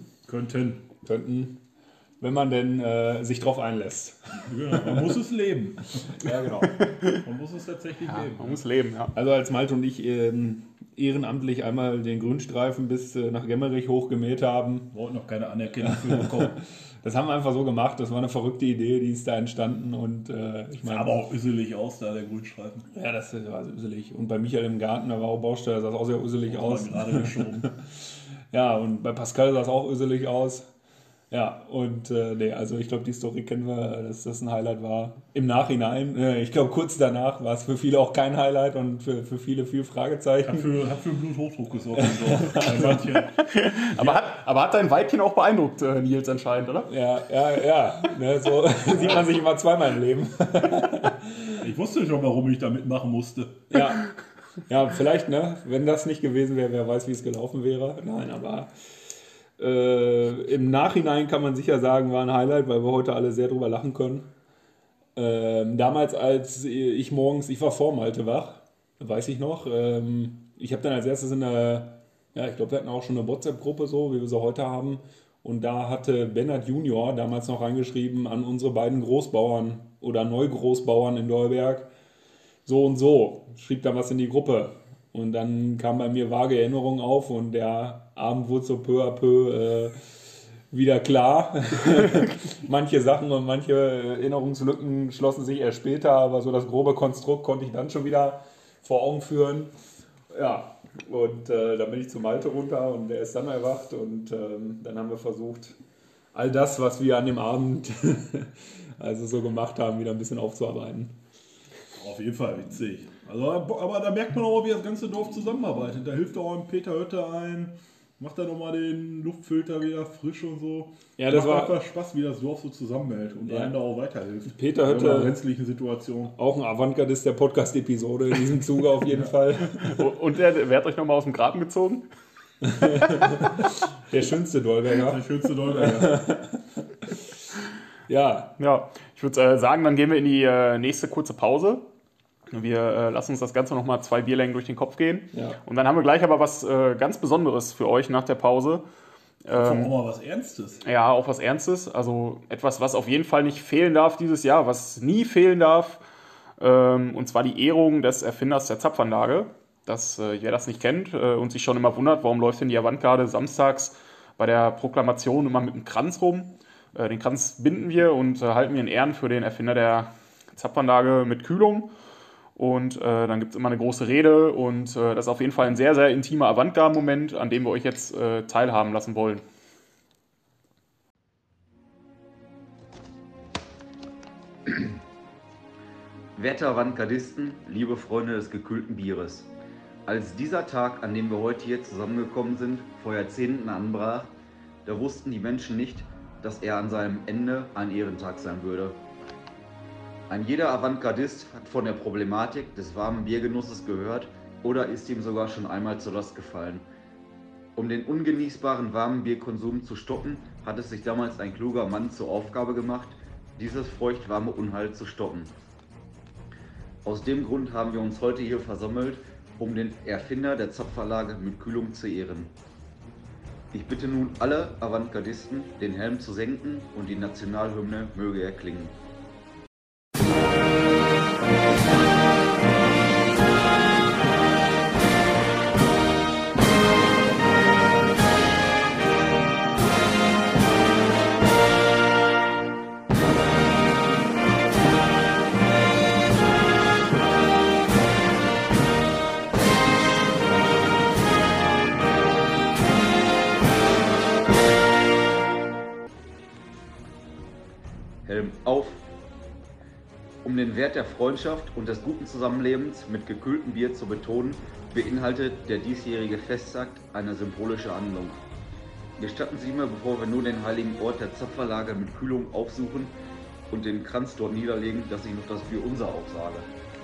könnten. Wenn man denn sich drauf einlässt. Genau, man muss es leben. Ja, genau. Man muss es tatsächlich leben. Man muss leben, ja. Also als Malte und ich ehrenamtlich einmal den Grünstreifen bis nach Gemmerich hochgemäht haben. Wollten noch keine Anerkennung für bekommen. Das haben wir einfach so gemacht. Das war eine verrückte Idee, die ist da entstanden. Und ich meine, sah aber auch üselig aus, da der Grünstreifen. Ja, das war üselig. Und bei Michael im Garten, da war auch Baustelle, sah es auch sehr üselig aus. Gerade geschoben. Ja, und bei Pascal sah es auch üselig aus. Ja, und also ich glaube, die Story kennen wir, dass das ein Highlight war. Im Nachhinein, ich glaube, kurz danach war es für viele auch kein Highlight und für viele viel Fragezeichen. Hat für Bluthochdruck gesorgt. aber hat dein Weibchen auch beeindruckt, Nils, anscheinend, oder? Ja. Ne, so sieht man sich immer zweimal im Leben. Ich wusste schon, warum ich da mitmachen musste. Ja, vielleicht, ne? Wenn das nicht gewesen wäre, wer weiß, wie es gelaufen wäre. Nein, aber im Nachhinein kann man sicher sagen, war ein Highlight, weil wir heute alle sehr drüber lachen können. Damals, als ich war vor Malte wach, weiß ich noch. Ich habe dann als erstes ich glaube, wir hatten auch schon eine WhatsApp-Gruppe so, wie wir sie heute haben. Und da hatte Bernhard Junior damals noch reingeschrieben an unsere beiden Großbauern oder Neugroßbauern in Dolberg, so und so, schrieb dann was in die Gruppe. Und dann kam bei mir vage Erinnerungen auf und der Abend wurde so peu à peu wieder klar. Manche Sachen und manche Erinnerungslücken schlossen sich erst später, aber so das grobe Konstrukt konnte ich dann schon wieder vor Augen führen. Ja, und dann bin ich zu Malte runter und der ist dann erwacht und dann haben wir versucht, all das, was wir an dem Abend also so gemacht haben, wieder ein bisschen aufzuarbeiten. Auf jeden Fall witzig. Also, aber da merkt man auch, wie das ganze Dorf zusammenarbeitet. Da hilft auch ein Peter Hötte ein, macht da nochmal den Luftfilter wieder frisch und so. Ja, das macht war einfach Spaß, wie das Dorf so zusammenhält und einem da auch weiterhilft. Peter Hötte, in einer brenzlichen Situation. Auch ein Avantgardist der Podcast-Episode in diesem Zuge auf jeden Fall. Und wer hat euch nochmal aus dem Graben gezogen? Der schönste Dolberger. Der schönste Dolberger. Ja, ich würde sagen, dann gehen wir in die nächste kurze Pause. Wir lassen uns das Ganze nochmal 2 Bierlängen durch den Kopf gehen. Ja. Und dann haben wir gleich aber was ganz Besonderes für euch nach der Pause. Auch mal was Ernstes. Ja, auch was Ernstes. Also etwas, was auf jeden Fall nicht fehlen darf dieses Jahr, was nie fehlen darf. Und zwar die Ehrung des Erfinders der Zapfanlage. Wer das nicht kennt und sich schon immer wundert, warum läuft denn die Avantgarde samstags bei der Proklamation immer mit einem Kranz rum. Den Kranz binden wir und halten wir in Ehren für den Erfinder der Zapfanlage mit Kühlung. Und dann gibt es immer eine große Rede und das ist auf jeden Fall ein sehr, sehr intimer Avantgarde-Moment, an dem wir euch jetzt teilhaben lassen wollen. Werte Avantgardisten, liebe Freunde des gekühlten Bieres. Als dieser Tag, an dem wir heute hier zusammengekommen sind, vor Jahrzehnten anbrach, da wussten die Menschen nicht, dass er an seinem Ende ein Ehrentag sein würde. Ein jeder Avantgardist hat von der Problematik des warmen Biergenusses gehört oder ist ihm sogar schon einmal zur Last gefallen. Um den ungenießbaren warmen Bierkonsum zu stoppen, hat es sich damals ein kluger Mann zur Aufgabe gemacht, dieses feuchtwarme Unheil zu stoppen. Aus dem Grund haben wir uns heute hier versammelt, um den Erfinder der Zapfanlage mit Kühlung zu ehren. Ich bitte nun alle Avantgardisten, den Helm zu senken und die Nationalhymne möge erklingen. Helm auf! Um den Wert der Freundschaft und des guten Zusammenlebens mit gekühltem Bier zu betonen, beinhaltet der diesjährige Festtag eine symbolische Handlung. Gestatten Sie mir, bevor wir nun den heiligen Ort der Zapfanlage mit Kühlung aufsuchen und den Kranz dort niederlegen, dass ich noch das Bier unser aufsage.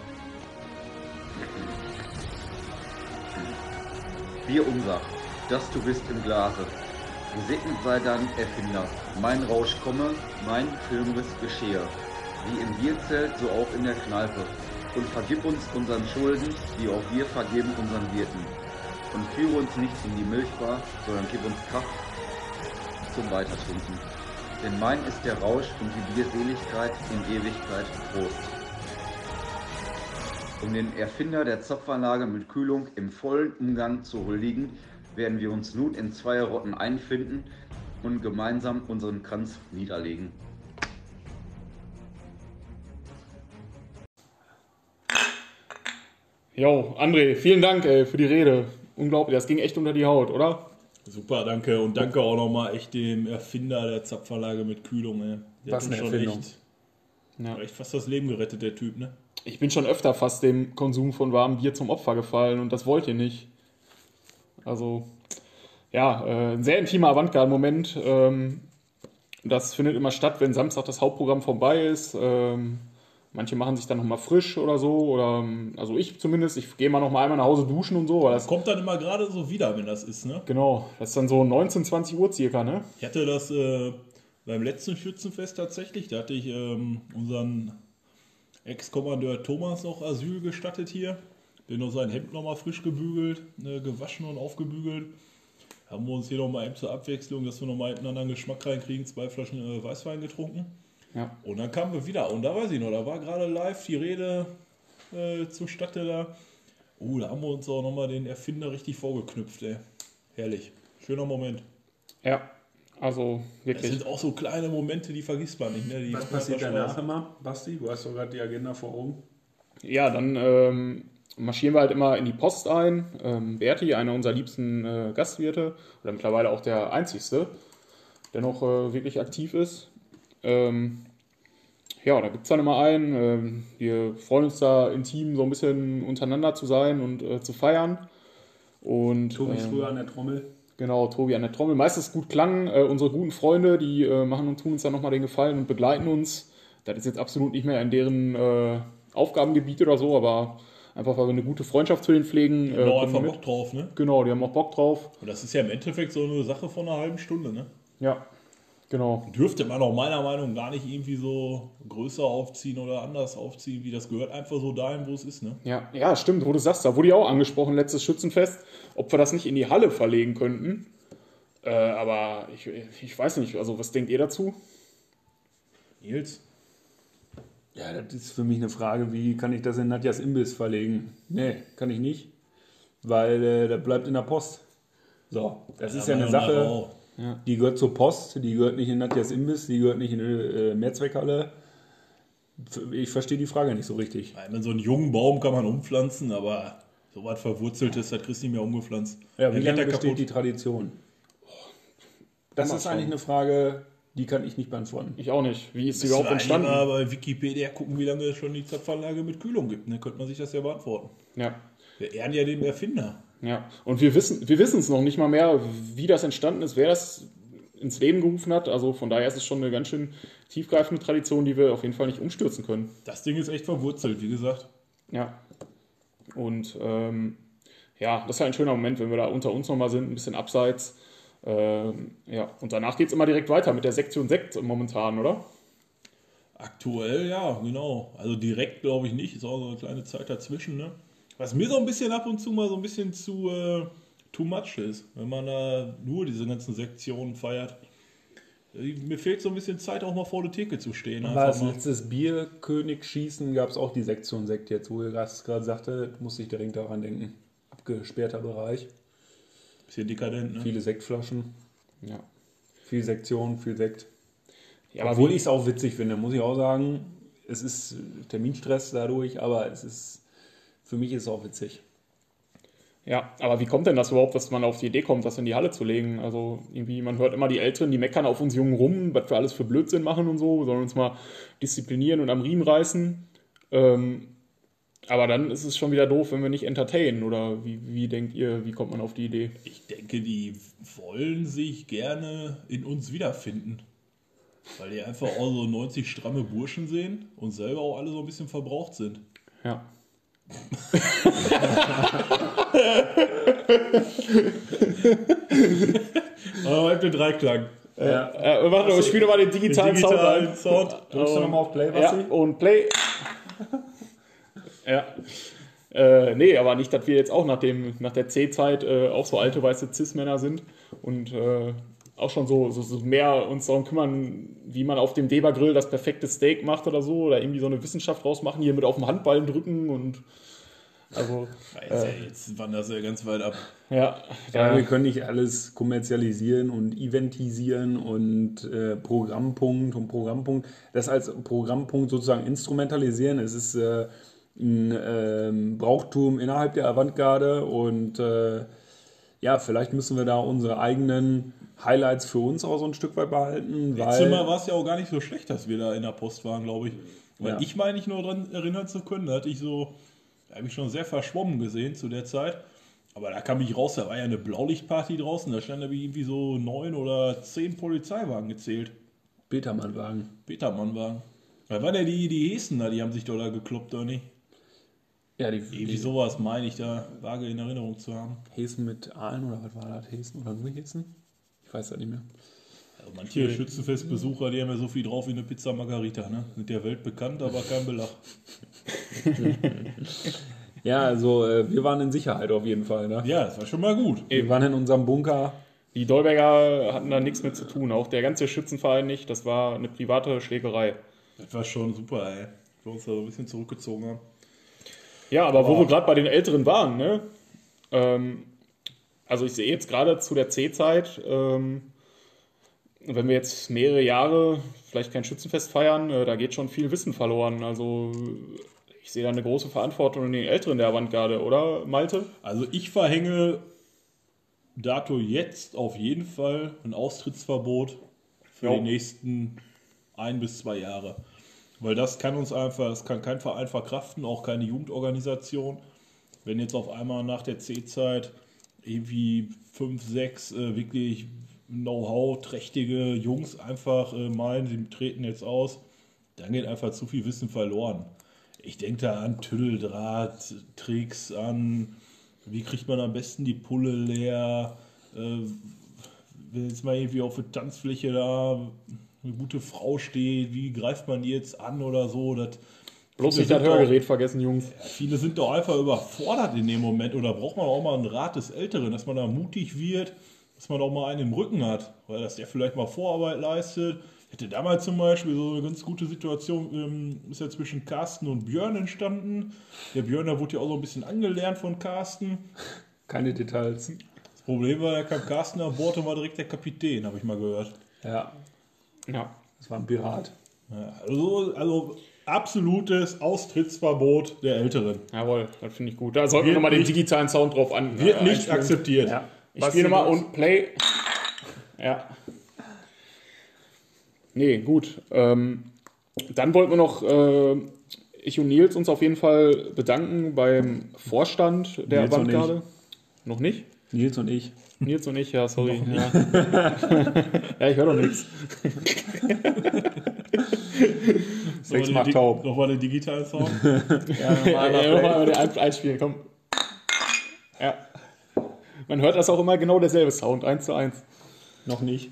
Bier unser, das du bist im Glase. Gesegnet sei dein Erfinder, mein Rausch komme, mein Filmriss geschehe. Wie im Bierzelt, so auch in der Kneipe. Und vergib uns unseren Schulden, wie auch wir vergeben unseren Wirten. Und führe uns nicht in die Milchbar, sondern gib uns Kraft zum Weitertrinken. Denn mein ist der Rausch und die Bierseligkeit in Ewigkeit Prost. Um den Erfinder der Zapfanlage mit Kühlung im vollen Umgang zu huldigen, werden wir uns nun in Zweierrotten einfinden und gemeinsam unseren Kranz niederlegen. Jo, André, vielen Dank für die Rede. Unglaublich, das ging echt unter die Haut, oder? Super, danke. Und danke auch nochmal echt dem Erfinder der Zapfanlage mit Kühlung. Ey. Der Was hat eine uns Erfindung. echt fast das Leben gerettet, der Typ, ne? Ich bin schon öfter fast dem Konsum von warmem Bier zum Opfer gefallen und das wollt ihr nicht. Also, ja, ein sehr intimer Avantgarde-Moment. Das findet immer statt, wenn Samstag das Hauptprogramm vorbei ist. Manche machen sich dann nochmal frisch oder so. Oder, also ich zumindest, ich gehe mal noch mal einmal nach Hause duschen und so. Weil das kommt dann immer gerade so wieder, wenn das ist, ne? Genau, das ist dann so 19, 20 Uhr circa, ne? Ich hatte das beim letzten Schützenfest tatsächlich. Da hatte ich unseren Ex-Kommandeur Thomas noch Asyl gestattet hier. Den noch sein Hemd nochmal frisch gebügelt, gewaschen und aufgebügelt. Haben wir uns hier nochmal eben zur Abwechslung, dass wir nochmal einen anderen Geschmack reinkriegen, 2 Flaschen Weißwein getrunken. Ja. Und dann kamen wir wieder. Und da weiß ich noch, da war gerade live die Rede zustatte da. Da haben wir uns auch nochmal den Erfinder richtig vorgeknüpft, ey. Herrlich. Schöner Moment. Ja, Also wirklich. Das sind auch so kleine Momente, die vergisst man nicht. Ne? Was passiert danach immer, Basti? Du hast doch gerade die Agenda vor Augen. Ja, dann marschieren wir halt immer in die Post ein. Berti, einer unserer liebsten Gastwirte, oder mittlerweile auch der einzigste, der noch wirklich aktiv ist. Ja, da gibt es dann immer einen. Wir freuen uns da im Team so ein bisschen untereinander zu sein und zu feiern. Und, Tobi früher an der Trommel. Genau, Tobi an der Trommel. Meistens gut Klang. Unsere guten Freunde, die machen und tun uns dann nochmal den Gefallen und begleiten uns. Das ist jetzt absolut nicht mehr in deren Aufgabengebiet oder so, aber einfach, weil wir eine gute Freundschaft zu denen pflegen. Die haben auch einfach Bock drauf, ne? Genau, die haben auch Bock drauf. Und das ist ja im Endeffekt so eine Sache von einer halben Stunde, ne? Ja, genau. Dürfte man auch meiner Meinung nach gar nicht irgendwie so größer aufziehen oder anders aufziehen, wie das gehört einfach so dahin, wo es ist, ne? Ja, stimmt, wo du sagst, da wurde ja auch angesprochen, letztes Schützenfest, ob wir das nicht in die Halle verlegen könnten. Aber ich weiß nicht, also was denkt ihr dazu? Nils? Ja, das ist für mich eine Frage, wie kann ich das in Nadjas Imbiss verlegen? Nee, kann ich nicht, weil das bleibt in der Post. So, das ist ja eine Sache, die gehört zur Post, die gehört nicht in Nadjas Imbiss, die gehört nicht in eine Mehrzweckhalle. Ich verstehe die Frage nicht so richtig. Nein, so einen jungen Baum kann man umpflanzen, aber so was Verwurzeltes, das kriegst du nicht mehr umgepflanzt. Ja, wie lange besteht die Tradition? Das ist eigentlich eine Frage, die kann ich nicht beantworten. Ich auch nicht. Wie ist sie überhaupt entstanden? Mal bei Wikipedia gucken, wie lange es schon die Zapfanlage mit Kühlung gibt. Ne? Könnte man sich das ja beantworten. Ja. Wir ehren ja den Erfinder. Ja, und wir wissen es noch nicht mal mehr, wie das entstanden ist, wer das ins Leben gerufen hat. Also von daher ist es schon eine ganz schön tiefgreifende Tradition, die wir auf jeden Fall nicht umstürzen können. Das Ding ist echt verwurzelt, wie gesagt. Ja. Und ja, das ist halt ein schöner Moment, wenn wir da unter uns nochmal sind, ein bisschen abseits. Ja, und danach geht es immer direkt weiter mit der Sektion Sekt momentan, oder? Aktuell, ja, genau. Also direkt glaube ich nicht, ist auch so eine kleine Zeit dazwischen, ne? Was mir so ein bisschen ab und zu mal so ein bisschen zu too much ist, wenn man da nur diese ganzen Sektionen feiert. Mir fehlt so ein bisschen Zeit, auch mal vor der Theke zu stehen. Aber als letztes Bierkönig-Schießen gab es auch die Sektion Sekt jetzt, wo ihr gerade sagte, muss ich direkt daran denken. Abgesperrter Bereich. Bisschen dekadent, ne? Viele Sektflaschen. Ja. Viel Sektion, viel Sekt. Ja, obwohl ich es auch witzig finde, muss ich auch sagen. Es ist Terminstress dadurch, aber für mich ist es auch witzig. Ja, aber wie kommt denn das überhaupt, dass man auf die Idee kommt, das in die Halle zu legen? Also irgendwie, man hört immer die Älteren, die meckern auf uns Jungen rum, was wir alles für Blödsinn machen und so. Wir sollen uns mal disziplinieren und am Riemen reißen. Aber dann ist es schon wieder doof, wenn wir nicht entertainen. Oder wie denkt ihr, wie kommt man auf die Idee? Ich denke, die wollen sich gerne in uns wiederfinden. Weil die einfach auch so 90 stramme Burschen sehen und selber auch alle so ein bisschen verbraucht sind. Ja. Aber halt den Dreiklang. Warte, spiel doch mal den digitalen Sound. Drückst du nochmal auf Play, Basti? Ja, und Play. Ja. Nee, aber nicht, dass wir jetzt auch nach der C-Zeit auch so alte weiße Cis-Männer sind und auch schon so mehr uns darum kümmern, wie man auf dem Deber-Grill das perfekte Steak macht oder so, oder irgendwie so eine Wissenschaft rausmachen, hier mit auf dem Handballen drücken und also. Jetzt wandert das ja ganz weit ab. Ja, wir können nicht alles kommerzialisieren und eventisieren und Programmpunkt. Das als Programmpunkt sozusagen instrumentalisieren. Es ist ein Brauchtum innerhalb der Avantgarde und ja, vielleicht müssen wir da unsere eigenen Highlights für uns auch so ein Stück weit behalten. Letztes Mal war es ja auch gar nicht so schlecht, dass wir da in der Post waren, glaube ich. Weil Ja. ich meine, mich nur daran erinnern zu können, da habe ich schon sehr verschwommen gesehen zu der Zeit. Aber da kam ich raus, da war ja eine Blaulichtparty draußen, da standen irgendwie so 9 oder 10 Polizeiwagen gezählt. Petermann-Wagen. Weil waren ja die Hessen da, die haben sich doch da gekloppt, oder nicht? Ja, Irgendwie sowas meine ich da vage in Erinnerung zu haben. Hessen mit Aalen oder was war das? Hessen oder nur Hessen? Ich weiß das nicht mehr. Also manche Schützenfestbesucher, die haben ja so viel drauf wie eine Pizza Margarita, ne? Sind der Welt bekannt, aber kein Belach. Ja, also wir waren in Sicherheit auf jeden Fall. Ne? Ja, das war schon mal gut. Wir waren in unserem Bunker. Die Dolberger hatten da nichts mit zu tun, auch der ganze Schützenverein nicht. Das war eine private Schlägerei. Das war schon super, ey. Wir uns da so ein bisschen zurückgezogen haben. Ja, aber wo wir gerade bei den Älteren waren, ne? Also ich sehe jetzt gerade zu der C-Zeit, wenn wir jetzt mehrere Jahre vielleicht kein Schützenfest feiern, da geht schon viel Wissen verloren. Also ich sehe da eine große Verantwortung in den Älteren der Avantgarde, oder Malte? Also ich verhänge dato jetzt auf jeden Fall ein Austrittsverbot für die nächsten 1 bis 2 Jahre. Weil das kann kein Verein verkraften, auch keine Jugendorganisation. Wenn jetzt auf einmal nach der C-Zeit irgendwie 5, 6 wirklich Know-how-trächtige Jungs einfach meinen, sie treten jetzt aus, dann geht einfach zu viel Wissen verloren. Ich denke da an Tüdeldraht, Tricks, an wie kriegt man am besten die Pulle leer, wenn jetzt mal irgendwie auf der Tanzfläche da eine gute Frau steht, wie greift man die jetzt an oder so. Bloß nicht das Hörgerät vergessen, Jungs. Ja, viele sind doch einfach überfordert in dem Moment oder braucht man auch mal einen Rat des Älteren, dass man da mutig wird, dass man auch mal einen im Rücken hat, weil dass der vielleicht mal Vorarbeit leistet. Ich hatte damals zum Beispiel so eine ganz gute Situation, ist ja zwischen Carsten und Björn entstanden. Der Björn, der wurde ja auch so ein bisschen angelernt von Carsten. Keine Details. Das Problem war, da kam Carsten an Bord und war direkt der Kapitän, habe ich mal gehört. Ja, das war ein Pirat. Ja, also absolutes Austrittsverbot der Älteren. Jawohl, das finde ich gut. Da sollten wir nochmal den digitalen Sound drauf an. Wird nicht akzeptiert. Ja. Ich spiele nochmal und Play. Ja. Nee, gut. Dann wollten wir noch, ich und Nils, uns auf jeden Fall bedanken beim Vorstand der Avantgarde. Noch nicht? Nils und ich. Nils und ich, ja, sorry. Ja. Ja, ich höre doch nichts. Sex macht taub. Nochmal den digitalen Sound. Nochmal den einspielen, komm. Ja. Man hört das auch immer genau derselbe Sound, 1:1. Noch nicht.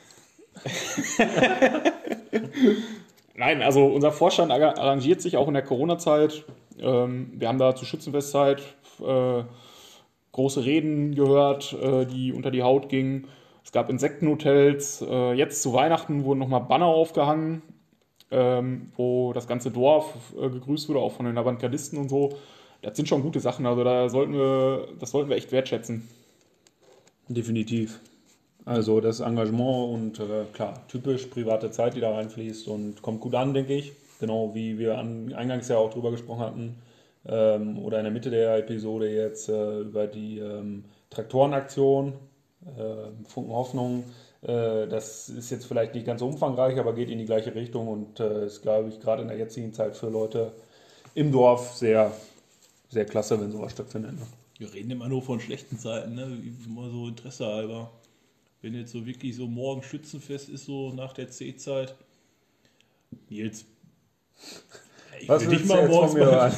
Nein, also unser Vorstand arrangiert sich auch in der Corona-Zeit. Wir haben da zur Schützenfestzeit große Reden gehört, die unter die Haut gingen. Es gab Insektenhotels. Jetzt zu Weihnachten wurden nochmal Banner aufgehangen, wo das ganze Dorf gegrüßt wurde, auch von den Avantgardisten und so. Das sind schon gute Sachen, also das sollten wir echt wertschätzen. Definitiv. Also das Engagement und klar, typisch private Zeit, die da reinfließt und kommt gut an, denke ich. Genau wie wir eingangs ja auch drüber gesprochen hatten oder in der Mitte der Episode jetzt über die Traktorenaktion, Funken Hoffnung. Das ist jetzt vielleicht nicht ganz so umfangreich, aber geht in die gleiche Richtung und ist, glaube ich, gerade in der jetzigen Zeit für Leute im Dorf sehr, sehr klasse, wenn sowas stattfindet. Ne? Wir reden immer nur von schlechten Zeiten, ne? Immer so Interesse halber. Wenn jetzt so wirklich so morgen Schützenfest ist, so nach der C-Zeit. Nils, ich was will dich mal morgens mal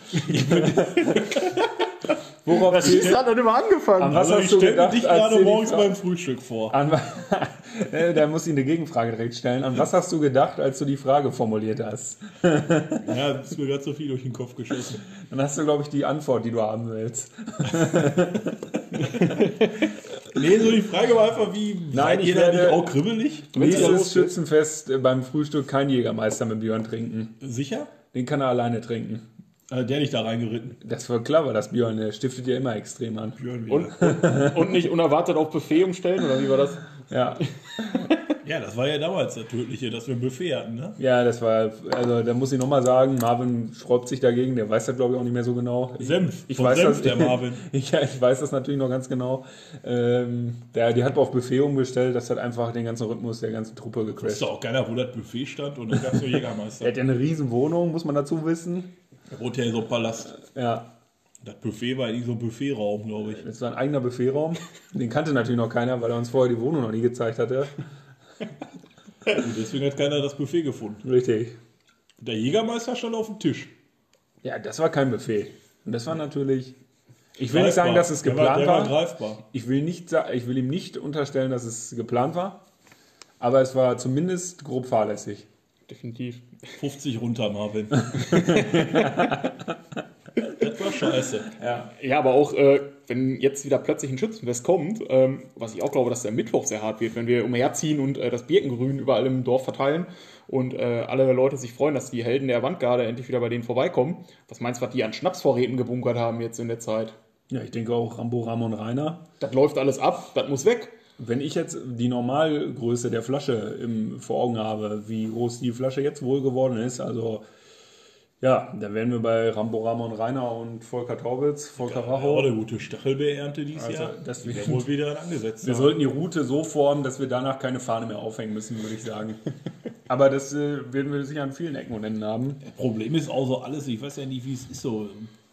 Worauf das ist dann immer angefangen. An was also hast du gedacht, dich gerade morgens beim Frühstück vor. Da muss ich eine Gegenfrage direkt stellen. An was hast du gedacht, als du die Frage formuliert hast? Ja, das ist mir gerade so viel durch den Kopf geschossen. Dann hast du, glaube ich, die Antwort, die du haben willst. Nee, so die Frage war einfach, wie nein, seid ihr da nicht auch kribbelig? Nächstes Schützenfest beim Frühstück kein Jägermeister mit Björn trinken. Sicher? Den kann er alleine trinken. Der nicht da reingeritten. Das war clever, das Björn, der stiftet ja immer extrem an. Und nicht unerwartet auf Buffet umstellen, oder wie war das? Ja. Ja, das war ja damals das Tödliche, dass wir ein Buffet hatten, ne? Ja, das war, also da muss ich nochmal sagen, Marvin schraubt sich dagegen, der weiß das glaube ich auch nicht mehr so genau. Senf, ich weiß Senf, das, der Marvin. ich weiß das natürlich noch ganz genau. Die hat auf Buffet umgestellt, das hat einfach den ganzen Rhythmus der ganzen Truppe gecrashed. Wusste auch keiner, wo das Buffet stand und dann gab es nur Jägermeister. Er hat ja eine riesen Wohnung, muss man dazu wissen. Er wohnte ja in so einem Palast. Ja. Das Buffet war in so einem Buffetraum, glaube ich. Das war ein eigener Buffetraum. Den kannte natürlich noch keiner, weil er uns vorher die Wohnung noch nie gezeigt hatte. Und deswegen hat keiner das Buffet gefunden. Richtig. Der Jägermeister stand auf dem Tisch. Ja, das war kein Buffet. Und das war natürlich... Ich will nicht sagen, dass es geplant war. Greifbar. Ich will ihm nicht unterstellen, dass es geplant war. Aber es war zumindest grob fahrlässig. Definitiv. 50 runter, Marvin. Das war scheiße. Ja, aber auch, wenn jetzt wieder plötzlich ein Schützenfest kommt, was ich auch glaube, dass der Mittwoch sehr hart wird, wenn wir umherziehen und das Birkengrün überall im Dorf verteilen und alle Leute sich freuen, dass die Helden der Avantgarde endlich wieder bei denen vorbeikommen. Was meinst du, was die an Schnapsvorräten gebunkert haben jetzt in der Zeit? Ja, ich denke auch Rambo, Ramon, Rainer. Das läuft alles ab, das muss weg. Wenn ich jetzt die Normalgröße der Flasche vor Augen habe, wie groß die Flasche jetzt wohl geworden ist, also ja, da wären wir bei Rambo Ramon Rainer und Volker Taubitz, Volker Rachow. Ja, eine gute Stachelbeerernte dieses Jahr. Das wäre wohl wieder angesetzt. Wir sollten die Route so formen, dass wir danach keine Fahne mehr aufhängen müssen, würde ich sagen. Aber das werden wir sicher an vielen Ecken und Enden haben. Das Problem ist auch so alles, ich weiß ja nicht, wie es ist so.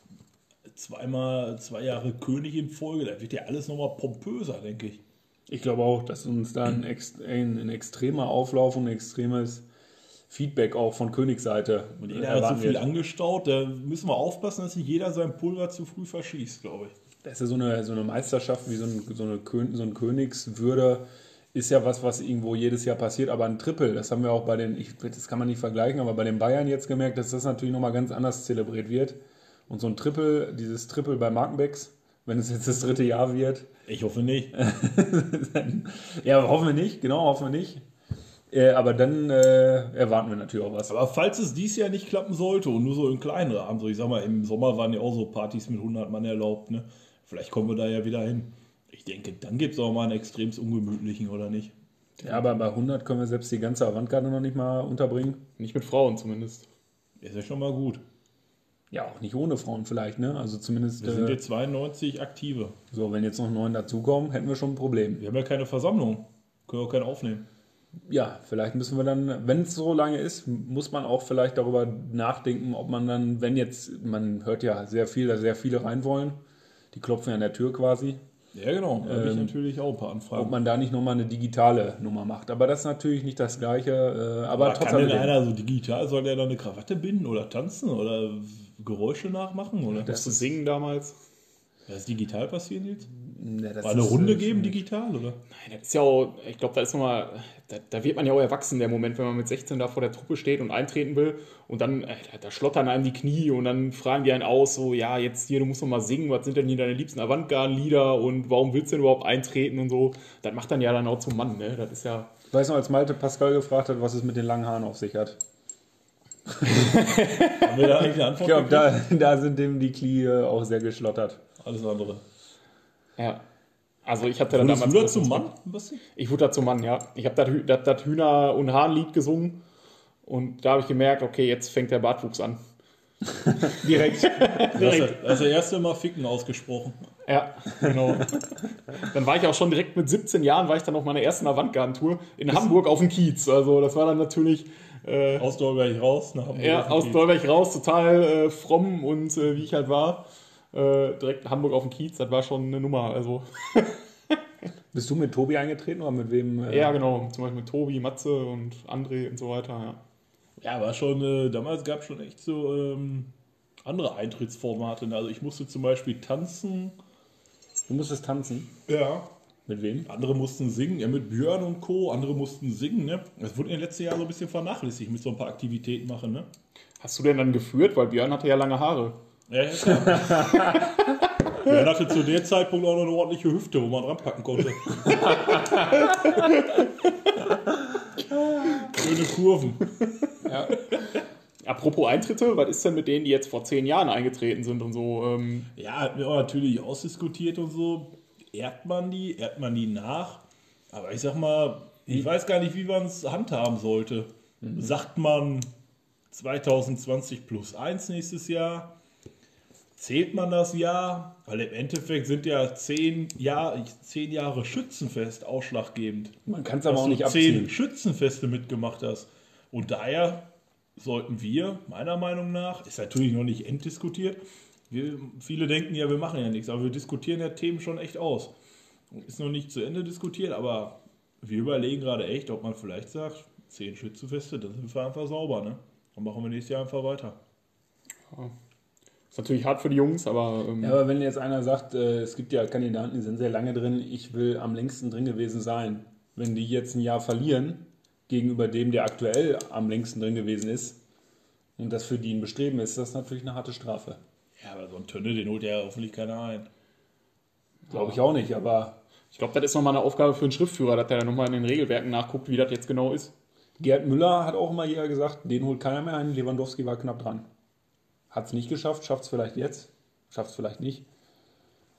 2 Jahre König in Folge, da wird ja alles nochmal pompöser, denke ich. Ich glaube auch, dass uns da ein extremer Auflauf und ein extremes Feedback auch von Königsseite. Und jeder hat so viel angestaut, da müssen wir aufpassen, dass nicht jeder sein Pulver zu früh verschießt, glaube ich. Das ist ja so eine Meisterschaft wie so ein Königswürde, ist ja was irgendwo jedes Jahr passiert, aber ein Triple, das haben wir auch das kann man nicht vergleichen, aber bei den Bayern jetzt gemerkt, dass das natürlich nochmal ganz anders zelebriert wird. Und so ein Triple, dieses Triple bei Markenbecks, wenn es jetzt das 3. Jahr wird. Ich hoffe nicht. Ja, hoffen wir nicht, genau, hoffen wir nicht. Aber dann erwarten wir natürlich auch was. Aber falls es dieses Jahr nicht klappen sollte und nur so im kleinen Rahmen, so ich sag mal, im Sommer waren ja auch so Partys mit 100 Mann erlaubt, ne? Vielleicht kommen wir da ja wieder hin. Ich denke, dann gibt es auch mal einen extrem ungemütlichen, oder nicht? Ja, aber bei 100 können wir selbst die ganze Avantgarde noch nicht mal unterbringen. Nicht mit Frauen zumindest. Ist ja schon mal gut. Ja, auch nicht ohne Frauen vielleicht, ne? Also zumindest... Wir sind jetzt 92 Aktive. So, wenn jetzt noch 9 dazukommen, hätten wir schon ein Problem. Wir haben ja keine Versammlung. Können auch keinen aufnehmen. Ja, vielleicht müssen wir dann, wenn es so lange ist, muss man auch vielleicht darüber nachdenken, ob man dann, wenn jetzt, man hört ja sehr viel, dass sehr viele rein wollen, die klopfen ja an der Tür quasi. Ja, genau, da habe ich natürlich auch ein paar Anfragen. Ob man da nicht nochmal eine digitale Nummer macht. Aber das ist natürlich nicht das Gleiche. Aber trotzdem. Kann denn einer so digital, soll der da eine Krawatte binden oder tanzen oder Geräusche nachmachen? Oder? Das zu singen damals. Das ist digital passieren jetzt? Ja, das War eine Runde geben digital, oder? Nein, das ist ja auch, ich glaube, da ist nochmal, da wird man ja auch erwachsen, der Moment, wenn man mit 16 da vor der Truppe steht und eintreten will und dann, da schlottern einem die Knie und dann fragen die einen aus, so, ja, jetzt hier, du musst noch mal singen, was sind denn hier deine liebsten Avantgarde-Lieder und warum willst du denn überhaupt eintreten und so. Das macht dann ja dann auch zum Mann, ne, das ist ja... Ich weiß noch, als Malte Pascal gefragt hat, was es mit den langen Haaren auf sich hat. Haben wir da eigentlich eine Antwort? Ich glaube, da sind dem die Knie auch sehr geschlottert. Alles andere. Ja. Also ich hatte dann damals... Wurdest du da zum Mann, Basti? Ich wurde da zum Mann, ja. Ich habe das Hühner- und Hahnlied gesungen und da habe ich gemerkt, okay, jetzt fängt der Bartwuchs an. Direkt. Das erste Mal Ficken ausgesprochen. Ja, genau. Dann war ich auch schon direkt mit 17 Jahren, war ich dann auf meiner ersten Avantgarde-Tour in Hamburg auf dem Kiez. Also das war dann natürlich... aus Dolberg raus nach Hamburg. Ja, aus Dolberg raus, total fromm und wie ich halt war. Direkt in Hamburg auf dem Kiez, das war schon eine Nummer. Also. Bist du mit Tobi eingetreten oder mit wem? Ja, genau. Zum Beispiel mit Tobi, Matze und André und so weiter. Ja, war schon, damals gab es schon echt so andere Eintrittsformate. Also ich musste zum Beispiel tanzen. Du musstest tanzen? Ja. Mit wem? Andere mussten singen, ja, mit Björn und Co. Andere mussten singen, ne? Das wurde in den letzten Jahren so ein bisschen vernachlässigt, mit so ein paar Aktivitäten machen, ne? Hast du denn dann geführt? Weil Björn hatte ja lange Haare. Ja, klar. Björn hatte zu dem Zeitpunkt auch noch eine ordentliche Hüfte, wo man ranpacken konnte. Schöne Kurven. Ja. Apropos Eintritte, was ist denn mit denen, die jetzt vor 10 Jahren eingetreten sind und so? Ja, hatten wir auch natürlich ausdiskutiert und so. Ehrt man die nach? Aber ich sag mal, ich weiß gar nicht, wie man es handhaben sollte. Sagt man 2020 plus 1 nächstes Jahr? Zählt man das Jahr? Weil im Endeffekt sind ja 10 Jahre Schützenfest ausschlaggebend. Man kann es aber auch nicht abziehen. 10 Schützenfeste mitgemacht hast. Und daher sollten wir, meiner Meinung nach, ist natürlich noch nicht enddiskutiert, viele denken ja, wir machen ja nichts, aber wir diskutieren ja Themen schon echt aus. Ist noch nicht zu Ende diskutiert, aber wir überlegen gerade echt, ob man vielleicht sagt, 10 Schützenfeste, dann sind wir einfach sauber, ne? Dann machen wir nächstes Jahr einfach weiter. Ja. Ist natürlich hart für die Jungs, aber... Ja, aber wenn jetzt einer sagt, es gibt ja Kandidaten, die sind sehr lange drin, ich will am längsten drin gewesen sein. Wenn die jetzt ein Jahr verlieren, gegenüber dem, der aktuell am längsten drin gewesen ist, und das für die ein Bestreben ist, das natürlich eine harte Strafe. Ja, aber so ein Tönne, den holt ja hoffentlich keiner ein. Glaube ich auch nicht, aber... Ich glaube, das ist nochmal eine Aufgabe für einen Schriftführer, dass der nochmal in den Regelwerken nachguckt, wie das jetzt genau ist. Gerd Müller hat auch immer hier gesagt, den holt keiner mehr ein. Lewandowski war knapp dran. Hat es nicht geschafft, schafft es vielleicht jetzt, schafft es vielleicht nicht.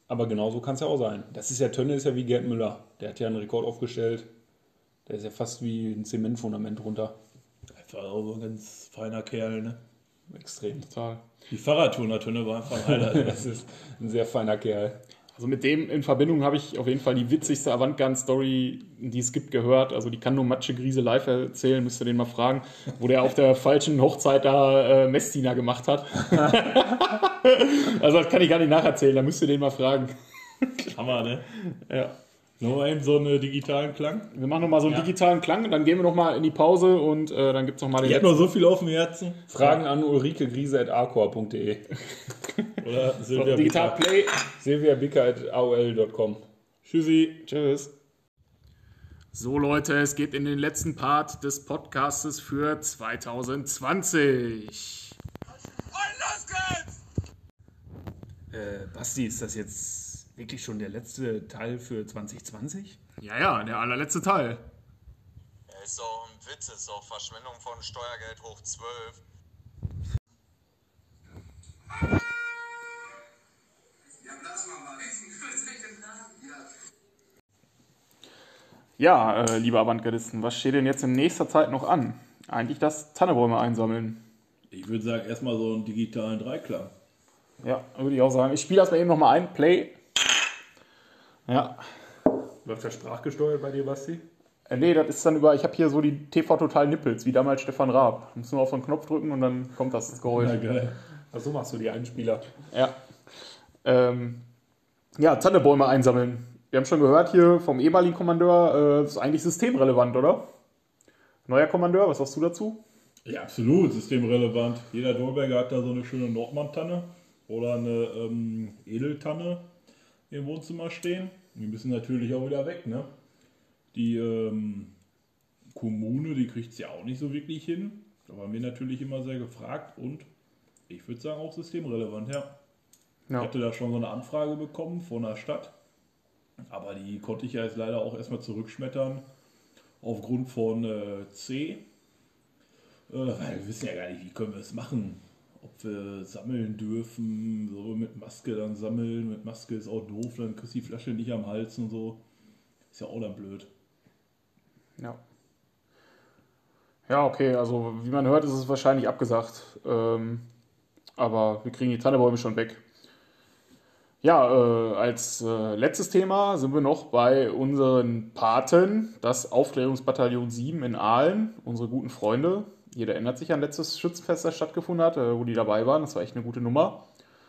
Aber genauso kann es ja auch sein. Das ist ja, Tönne ist ja wie Gerd Müller. Der hat ja einen Rekord aufgestellt. Der ist ja fast wie ein Zementfundament runter. Einfach auch so ein ganz feiner Kerl, ne? Extrem. Total. Die Fahrradtour in der Tönne war einfach ein Highlight. Das ist ein sehr feiner Kerl. Also mit dem in Verbindung habe ich auf jeden Fall die witzigste Avantgarde-Story, die es gibt, gehört. Also die kann nur Matze Griese live erzählen, müsst ihr den mal fragen, wo der auf der falschen Hochzeit da Messdiener gemacht hat. Also das kann ich gar nicht nacherzählen, da müsst ihr den mal fragen. Hammer, ne? Ja. Nochmal eben so einen digitalen Klang. Wir machen nochmal so einen digitalen Klang und dann gehen wir nochmal in die Pause und dann gibt es nochmal den Ich habe noch so viel auf dem Herzen. Fragen an ulrikegriese@arcor.de Oder Silvia Digital Play, silviabicker@aol.com. Tschüssi. Tschüss. So Leute, es geht in den letzten Part des Podcastes für 2020. Und los geht's! Basti, ist das jetzt wirklich schon der letzte Teil für 2020? Ja, der allerletzte Teil. Ja, ist doch ein Witz, ist doch Verschwendung von Steuergeld hoch 12. Ja, liebe Avantgardisten, was steht denn jetzt in nächster Zeit noch an? Eigentlich das Tannebäume einsammeln. Ich würde sagen, erstmal so einen digitalen Dreiklang. Ja, würde ich auch sagen. Ich spiele das mal eben nochmal ein. Play. Ja. Läuft der sprachgesteuert bei dir, Basti? Nee, das ist dann über, ich habe hier so die TV Total Nippels, wie damals Stefan Raab. Du musst nur auf den Knopf drücken und dann kommt das Geräusch. Ja, geil. Ach, so machst du die Einspieler. Ja. Ja, Tannebäume einsammeln. Wir haben schon gehört hier vom ehemaligen Kommandeur, das ist eigentlich systemrelevant, oder? Neuer Kommandeur, was sagst du dazu? Ja, absolut, systemrelevant. Jeder Dolberger hat da so eine schöne Nordmann-Tanne oder eine Edeltanne im Wohnzimmer stehen. Die müssen natürlich auch wieder weg, ne? Die Kommune, die kriegt es ja auch nicht so wirklich hin. Da waren wir natürlich immer sehr gefragt und ich würde sagen auch systemrelevant, ja. Ich hatte da schon so eine Anfrage bekommen von der Stadt, aber die konnte ich ja jetzt leider auch erstmal zurückschmettern aufgrund von C. Weil wir wissen ja gar nicht, wie können wir es machen. Ob wir sammeln dürfen, so mit Maske dann sammeln. Mit Maske ist auch doof, dann kriegst du die Flasche nicht am Hals und so. Ist ja auch dann blöd. Ja. Ja, okay, also wie man hört, ist es wahrscheinlich abgesagt. Aber wir kriegen die Tannebäume schon weg. Ja, als letztes Thema sind wir noch bei unseren Paten, das Aufklärungsbataillon 7 in Aalen, unsere guten Freunde. Jeder erinnert sich an letztes Schützenfest, das stattgefunden hat, wo die dabei waren. Das war echt eine gute Nummer.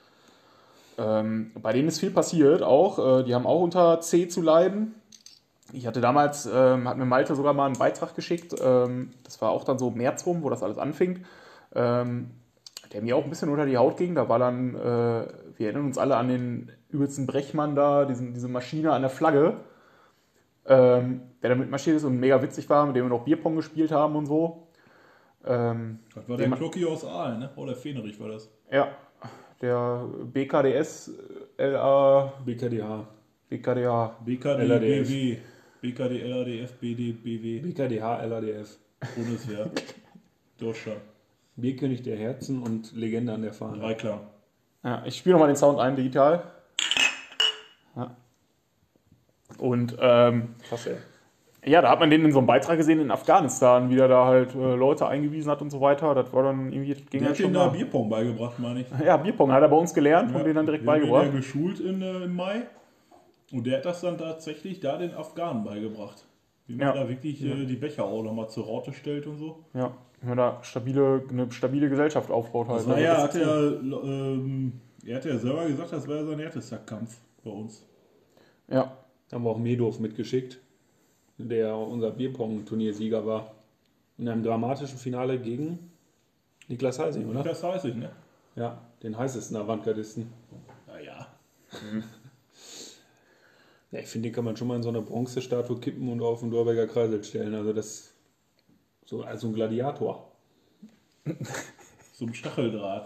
Bei denen ist viel passiert auch. Die haben auch unter C zu leiden. Ich hatte damals, hat mir Malte sogar mal einen Beitrag geschickt. Das war auch dann so im März rum, wo das alles anfing. Der mir auch ein bisschen unter die Haut ging. Da war dann, wir erinnern uns alle an den übelsten Brechmann da, diese Maschine an der Flagge, der da mitmarschiert ist und mega witzig war, mit dem wir noch Bierpong gespielt haben und so. Das war der Klocki aus Aalen, ne? Oder Fähnerich war das? Ja, der BKDS, LA... BKDH. BKDH. BKD, BKD, LADF, BD, BW. BKDH, LADF. Bundeswehr. Deutschland. Bierkönig der Herzen und Legende an der Fahne. Dreiklang. Ja, ich spiele nochmal den Sound ein, digital. Ja. Und, krass, ey. Ja, da hat man den in so einem Beitrag gesehen in Afghanistan, wie er da halt Leute eingewiesen hat und so weiter. Das war dann irgendwie... Der hat denen da Bierpong beigebracht, meine ich. Ja, Bierpong hat er bei uns gelernt und den dann direkt beigebracht. Der geschult im Mai und der hat das dann tatsächlich da den Afghanen beigebracht. Wie man da wirklich die Becher auch nochmal zur Raute stellt und so. Ja, wie man da eine stabile Gesellschaft aufbaut halt. Naja, er hat ja selber gesagt, das wäre sein härtester Kampf bei uns. Ja. Haben wir auch Medorf mitgeschickt, der unser Bierpong-Turniersieger war. In einem dramatischen Finale gegen Niklas Heising, oder? Niklas Heising, ne? Ja, den heißesten Avantgardisten. Naja. Ja, ich finde, den kann man schon mal in so eine Bronzestatue kippen und auf den Dorberger Kreisel stellen. Also das so als ein Gladiator. So ein Stacheldraht.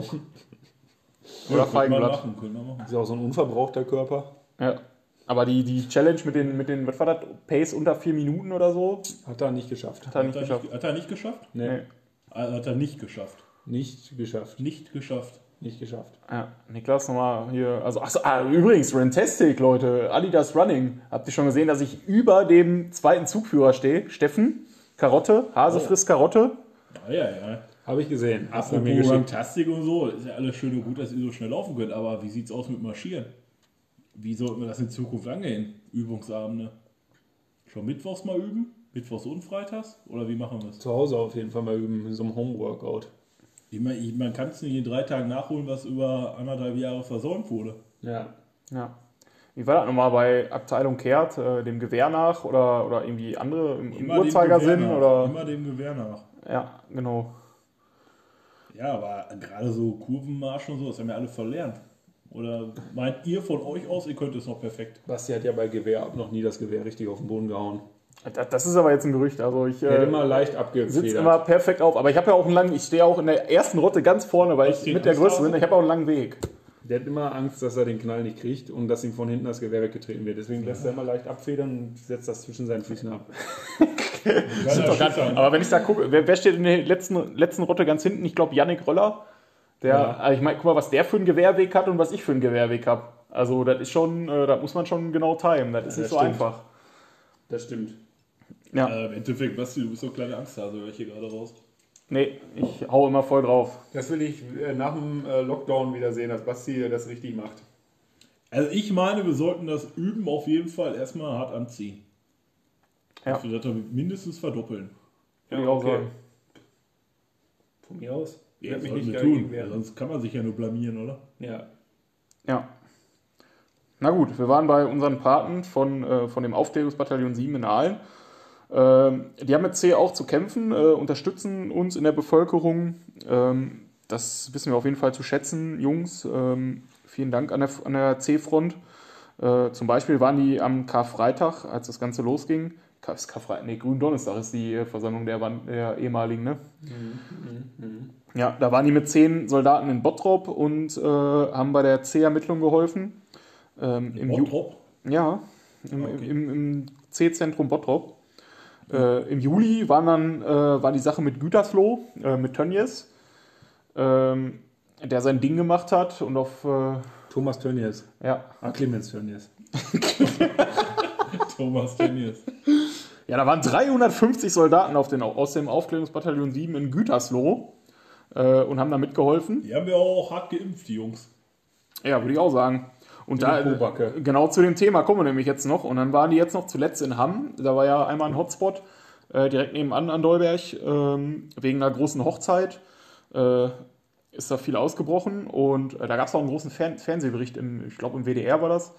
Oder Feigenblatt. Ist auch so ein unverbrauchter Körper. Ja. Aber die Challenge mit den, was war das, Pace unter 4 Minuten oder so? Hat er nicht geschafft. Hat er nicht geschafft? Nee. Hat er nicht geschafft. Nicht geschafft. Nicht geschafft. Nicht geschafft. Ja, Niklas nochmal hier. Also, übrigens, Rantastic, Leute. Adidas Running. Habt ihr schon gesehen, dass ich über dem zweiten Zugführer stehe? Steffen, Karotte, Hase frisst Karotte. Ja. Habe ich gesehen. Apropos Rantastic und so, ist ja alles schön und gut, dass ihr so schnell laufen könnt, aber wie sieht's aus mit Marschieren? Wie sollten wir das in Zukunft angehen? Übungsabende. Schon mittwochs mal üben? Mittwochs und freitags? Oder wie machen wir es? Zu Hause auf jeden Fall mal üben, in so einem Homeworkout. Man kann es nicht in 3 Tagen nachholen, was über 1,5 Jahre versäumt wurde. Ja. Wie war das nochmal bei Abteilung Kehrt, dem Gewehr nach oder irgendwie andere im Uhrzeigersinn? Immer dem Gewehr nach. Ja, genau. Ja, aber gerade so Kurvenmarsch und so, das haben ja alle verlernt. Oder meint ihr von euch aus, ihr könnt es noch perfekt? Basti hat ja bei Gewehr noch nie das Gewehr richtig auf den Boden gehauen. Das ist aber jetzt ein Gerücht. Also ich immer leicht abgefedert. sitze immer perfekt auf. Aber ich habe ja auch ich stehe auch in der ersten Rotte ganz vorne, weil ich mit der Größe bin. Ich habe auch einen langen Weg. Der hat immer Angst, dass er den Knall nicht kriegt und dass ihm von hinten das Gewehr weggetreten wird. Deswegen lässt er immer leicht abfedern und setzt das zwischen seinen Füßen ab. Aber wenn ich da gucke, wer steht in der letzten Rotte ganz hinten? Ich glaube, Yannick Röller. Also ich meine, guck mal, was der für einen Gewehrweg hat und was ich für einen Gewehrweg habe. Also das ist schon, da muss man schon genau timen. Das ist nicht so einfach. Das stimmt. Ja. Im Endeffekt, Basti, du bist so eine kleine Angsthase, höre ich hier gerade raus. Nee, ich hau immer voll drauf. Das will ich nach dem Lockdown wieder sehen, dass Basti das richtig macht. Also ich meine, wir sollten das Üben auf jeden Fall erstmal hart anziehen. Ja. Wir sollten mindestens verdoppeln. Würde ich auch sagen. Von mir aus? Ja, das sollten wir tun. Ja, sonst kann man sich ja nur blamieren, oder? Ja. Na gut, wir waren bei unseren Paten von dem Aufklärungsbataillon 7 in Aalen. Die haben mit C auch zu kämpfen, unterstützen uns in der Bevölkerung. Das wissen wir auf jeden Fall zu schätzen, Jungs. Vielen Dank an der C-Front. Zum Beispiel waren die am Karfreitag, als das Ganze losging. Gründonnerstag ist die Versammlung der ehemaligen, ne? Ja, da waren die mit 10 Soldaten in Bottrop und haben bei der C-Ermittlung geholfen. In Bottrop? Im C-Zentrum Bottrop. Im Juli war die Sache mit Gütersloh, mit Tönnies, der sein Ding gemacht hat und auf... Thomas Tönnies. Ja. Clemens Tönnies. Thomas Tönnies. Ja, da waren 350 Soldaten aus dem Aufklärungsbataillon 7 in Gütersloh und haben da mitgeholfen. Die haben ja auch hart geimpft, die Jungs. Ja, würde ich auch sagen. Und da, genau zu dem Thema kommen wir nämlich jetzt noch. Und dann waren die jetzt noch zuletzt in Hamm. Da war ja einmal ein Hotspot direkt nebenan an Dolberg wegen einer großen Hochzeit. Ist da viel ausgebrochen. Und da gab es auch einen großen Fernsehbericht, ich glaube im WDR war das,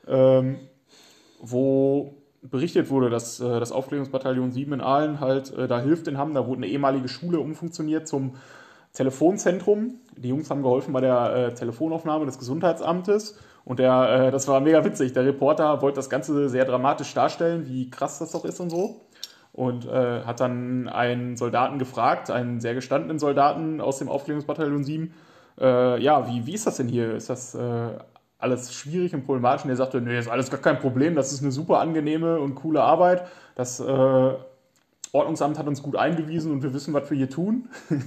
wo berichtet wurde, dass das Aufklärungsbataillon 7 in Aalen halt da hilft in Hamm. Da wurde eine ehemalige Schule umfunktioniert zum Telefonzentrum. Die Jungs haben geholfen bei der Telefonaufnahme des Gesundheitsamtes. Und das war mega witzig. Der Reporter wollte das Ganze sehr dramatisch darstellen, wie krass das doch ist und so. Und hat dann einen Soldaten gefragt, einen sehr gestandenen Soldaten aus dem Aufklärungsbataillon 7, wie ist das denn hier? Ist das alles schwierig und problematisch? Und der sagte, nee, ist alles gar kein Problem, das ist eine super angenehme und coole Arbeit. Das Ordnungsamt hat uns gut eingewiesen und wir wissen, was wir hier tun.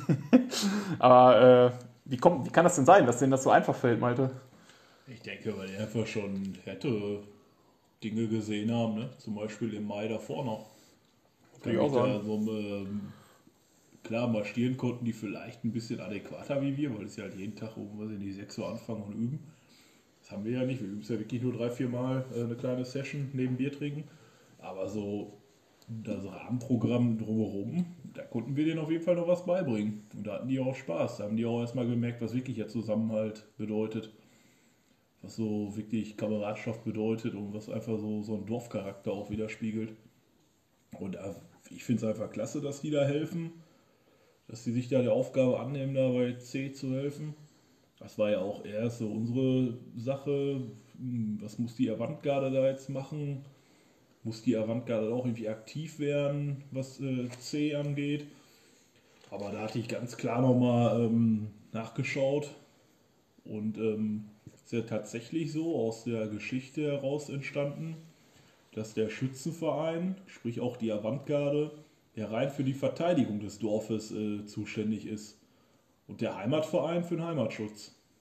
Aber wie kann das denn sein, dass denen das so einfach fällt, Malte? Ich denke, weil die einfach schon härtere Dinge gesehen haben, ne? Zum Beispiel im Mai davor noch. Kann ich auch sagen. Klar, marschieren konnten die vielleicht ein bisschen adäquater wie wir, weil es ja halt jeden Tag die 6 Uhr anfangen und üben. Das haben wir ja nicht. Wir üben es ja wirklich nur 3-4 Mal eine kleine Session neben Bier trinken. Aber so das Rahmenprogramm drumherum, da konnten wir denen auf jeden Fall noch was beibringen. Und da hatten die auch Spaß. Da haben die auch erstmal gemerkt, was wirklich der Zusammenhalt bedeutet. Was so wirklich Kameradschaft bedeutet und was einfach so ein Dorfcharakter auch widerspiegelt. Und ich finde es einfach klasse, dass die da helfen, dass die sich da der Aufgabe annehmen, da bei C zu helfen. Das war ja auch erst so unsere Sache. Was muss die Avantgarde da jetzt machen? Muss die Avantgarde auch irgendwie aktiv werden, was C angeht? Aber da hatte ich ganz klar nochmal nachgeschaut. Und ist ja tatsächlich so aus der Geschichte heraus entstanden, dass der Schützenverein, sprich auch die Avantgarde, ja rein für die Verteidigung des Dorfes zuständig ist. Und der Heimatverein für den Heimatschutz.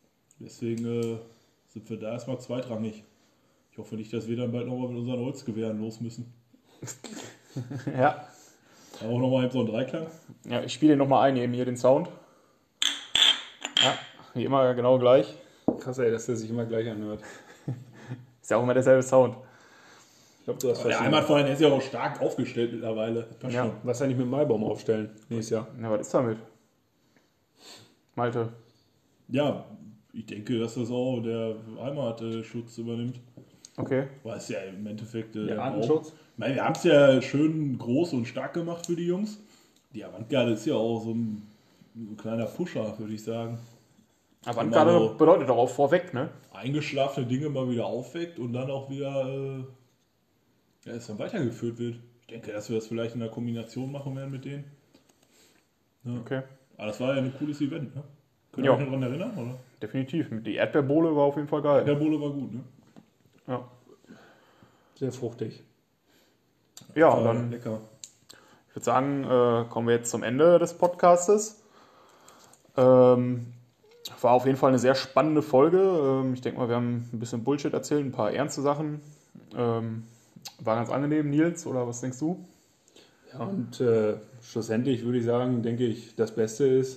Deswegen sind wir da erstmal zweitrangig. Ich hoffe nicht, dass wir dann bald nochmal mit unseren Holzgewehren los müssen. Ja. Auch nochmal so einen Dreiklang. Ja, ich spiele nochmal ein, eben hier den Sound. Ja, wie immer genau gleich. Krass, ey, dass der sich immer gleich anhört. Ist ja auch immer derselbe Sound. Ich glaube, du hast der Heimatverein ist ja auch stark aufgestellt mittlerweile. Ja, was ja nicht mit Maibaum aufstellen nächstes Jahr. Na, was ist damit? Malte. Ja, ich denke, dass das auch der Heimatschutz übernimmt. Okay. Weil es ja im Endeffekt der Artenschutz. Ich meine, wir haben es ja schön groß und stark gemacht für die Jungs. Die Avantgarde ist ja auch so ein kleiner Pusher, würde ich sagen. Avantgarde so bedeutet doch auch vorweg, ne? Eingeschlafene Dinge mal wieder aufweckt und dann auch wieder es dann weitergeführt wird. Ich denke, dass wir das vielleicht in der Kombination machen werden mit denen. Ja. Okay. Aber das war ja ein cooles Event, ne? Könnt ihr euch noch daran erinnern, oder? Definitiv. Die Erdbeerbohle war auf jeden Fall geil. Die Erdbeerbohle war gut, ne? Ja. Sehr fruchtig. Ja, dann lecker. Ich würde sagen, kommen wir jetzt zum Ende des Podcastes. War auf jeden Fall eine sehr spannende Folge. Ich denke mal, wir haben ein bisschen Bullshit erzählt, ein paar ernste Sachen. War ganz angenehm, Nils, oder was denkst du? Ja, und schlussendlich würde ich sagen, denke ich, das Beste ist.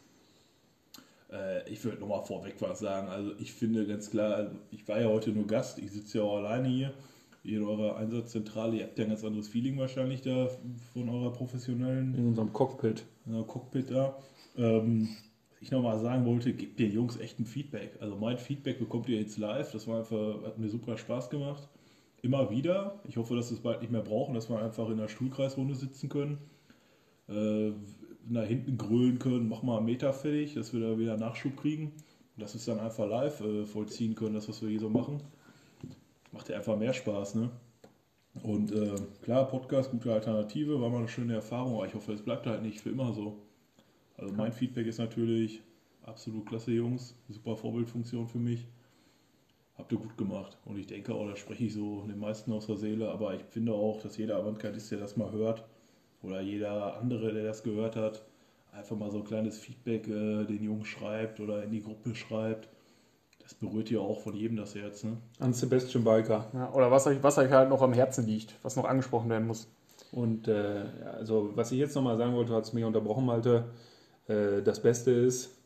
Ich würde nochmal vorweg was sagen. Also ich finde ganz klar, also ich war ja heute nur Gast, ich sitze ja auch alleine hier in eurer Einsatzzentrale. Ihr habt ja ein ganz anderes Feeling wahrscheinlich da von eurer professionellen... In unserem Cockpit. Cockpit da. Was ich nochmal sagen wollte, gebt den Jungs echt ein Feedback. Also mein Feedback bekommt ihr jetzt live. Das war einfach, hat mir super Spaß gemacht. Immer wieder. Ich hoffe, dass wir es bald nicht mehr brauchen, dass wir einfach in der Stuhlkreisrunde sitzen können. Nach hinten grölen können, mach mal einen Meter fertig, dass wir da wieder Nachschub kriegen. Und dass wir es dann einfach live vollziehen können, das, was wir hier so machen. Macht ja einfach mehr Spaß, ne? Und klar, Podcast, gute Alternative, war mal eine schöne Erfahrung, aber ich hoffe, es bleibt halt nicht für immer so. Also mein Feedback ist natürlich absolut klasse, Jungs. Super Vorbildfunktion für mich. Habt ihr gut gemacht. Und ich denke auch, da spreche ich so den meisten aus der Seele, aber ich finde auch, dass jeder Avantgardist, der das mal hört, oder jeder andere, der das gehört hat, einfach mal so ein kleines Feedback den Jungs schreibt oder in die Gruppe schreibt. Das berührt ja auch von jedem das Herz, ne? An Sebastian Biker. Ja, oder was euch halt noch am Herzen liegt, was noch angesprochen werden muss. Und also was ich jetzt nochmal sagen wollte, hat es mich unterbrochen, Malte. Das Beste ist,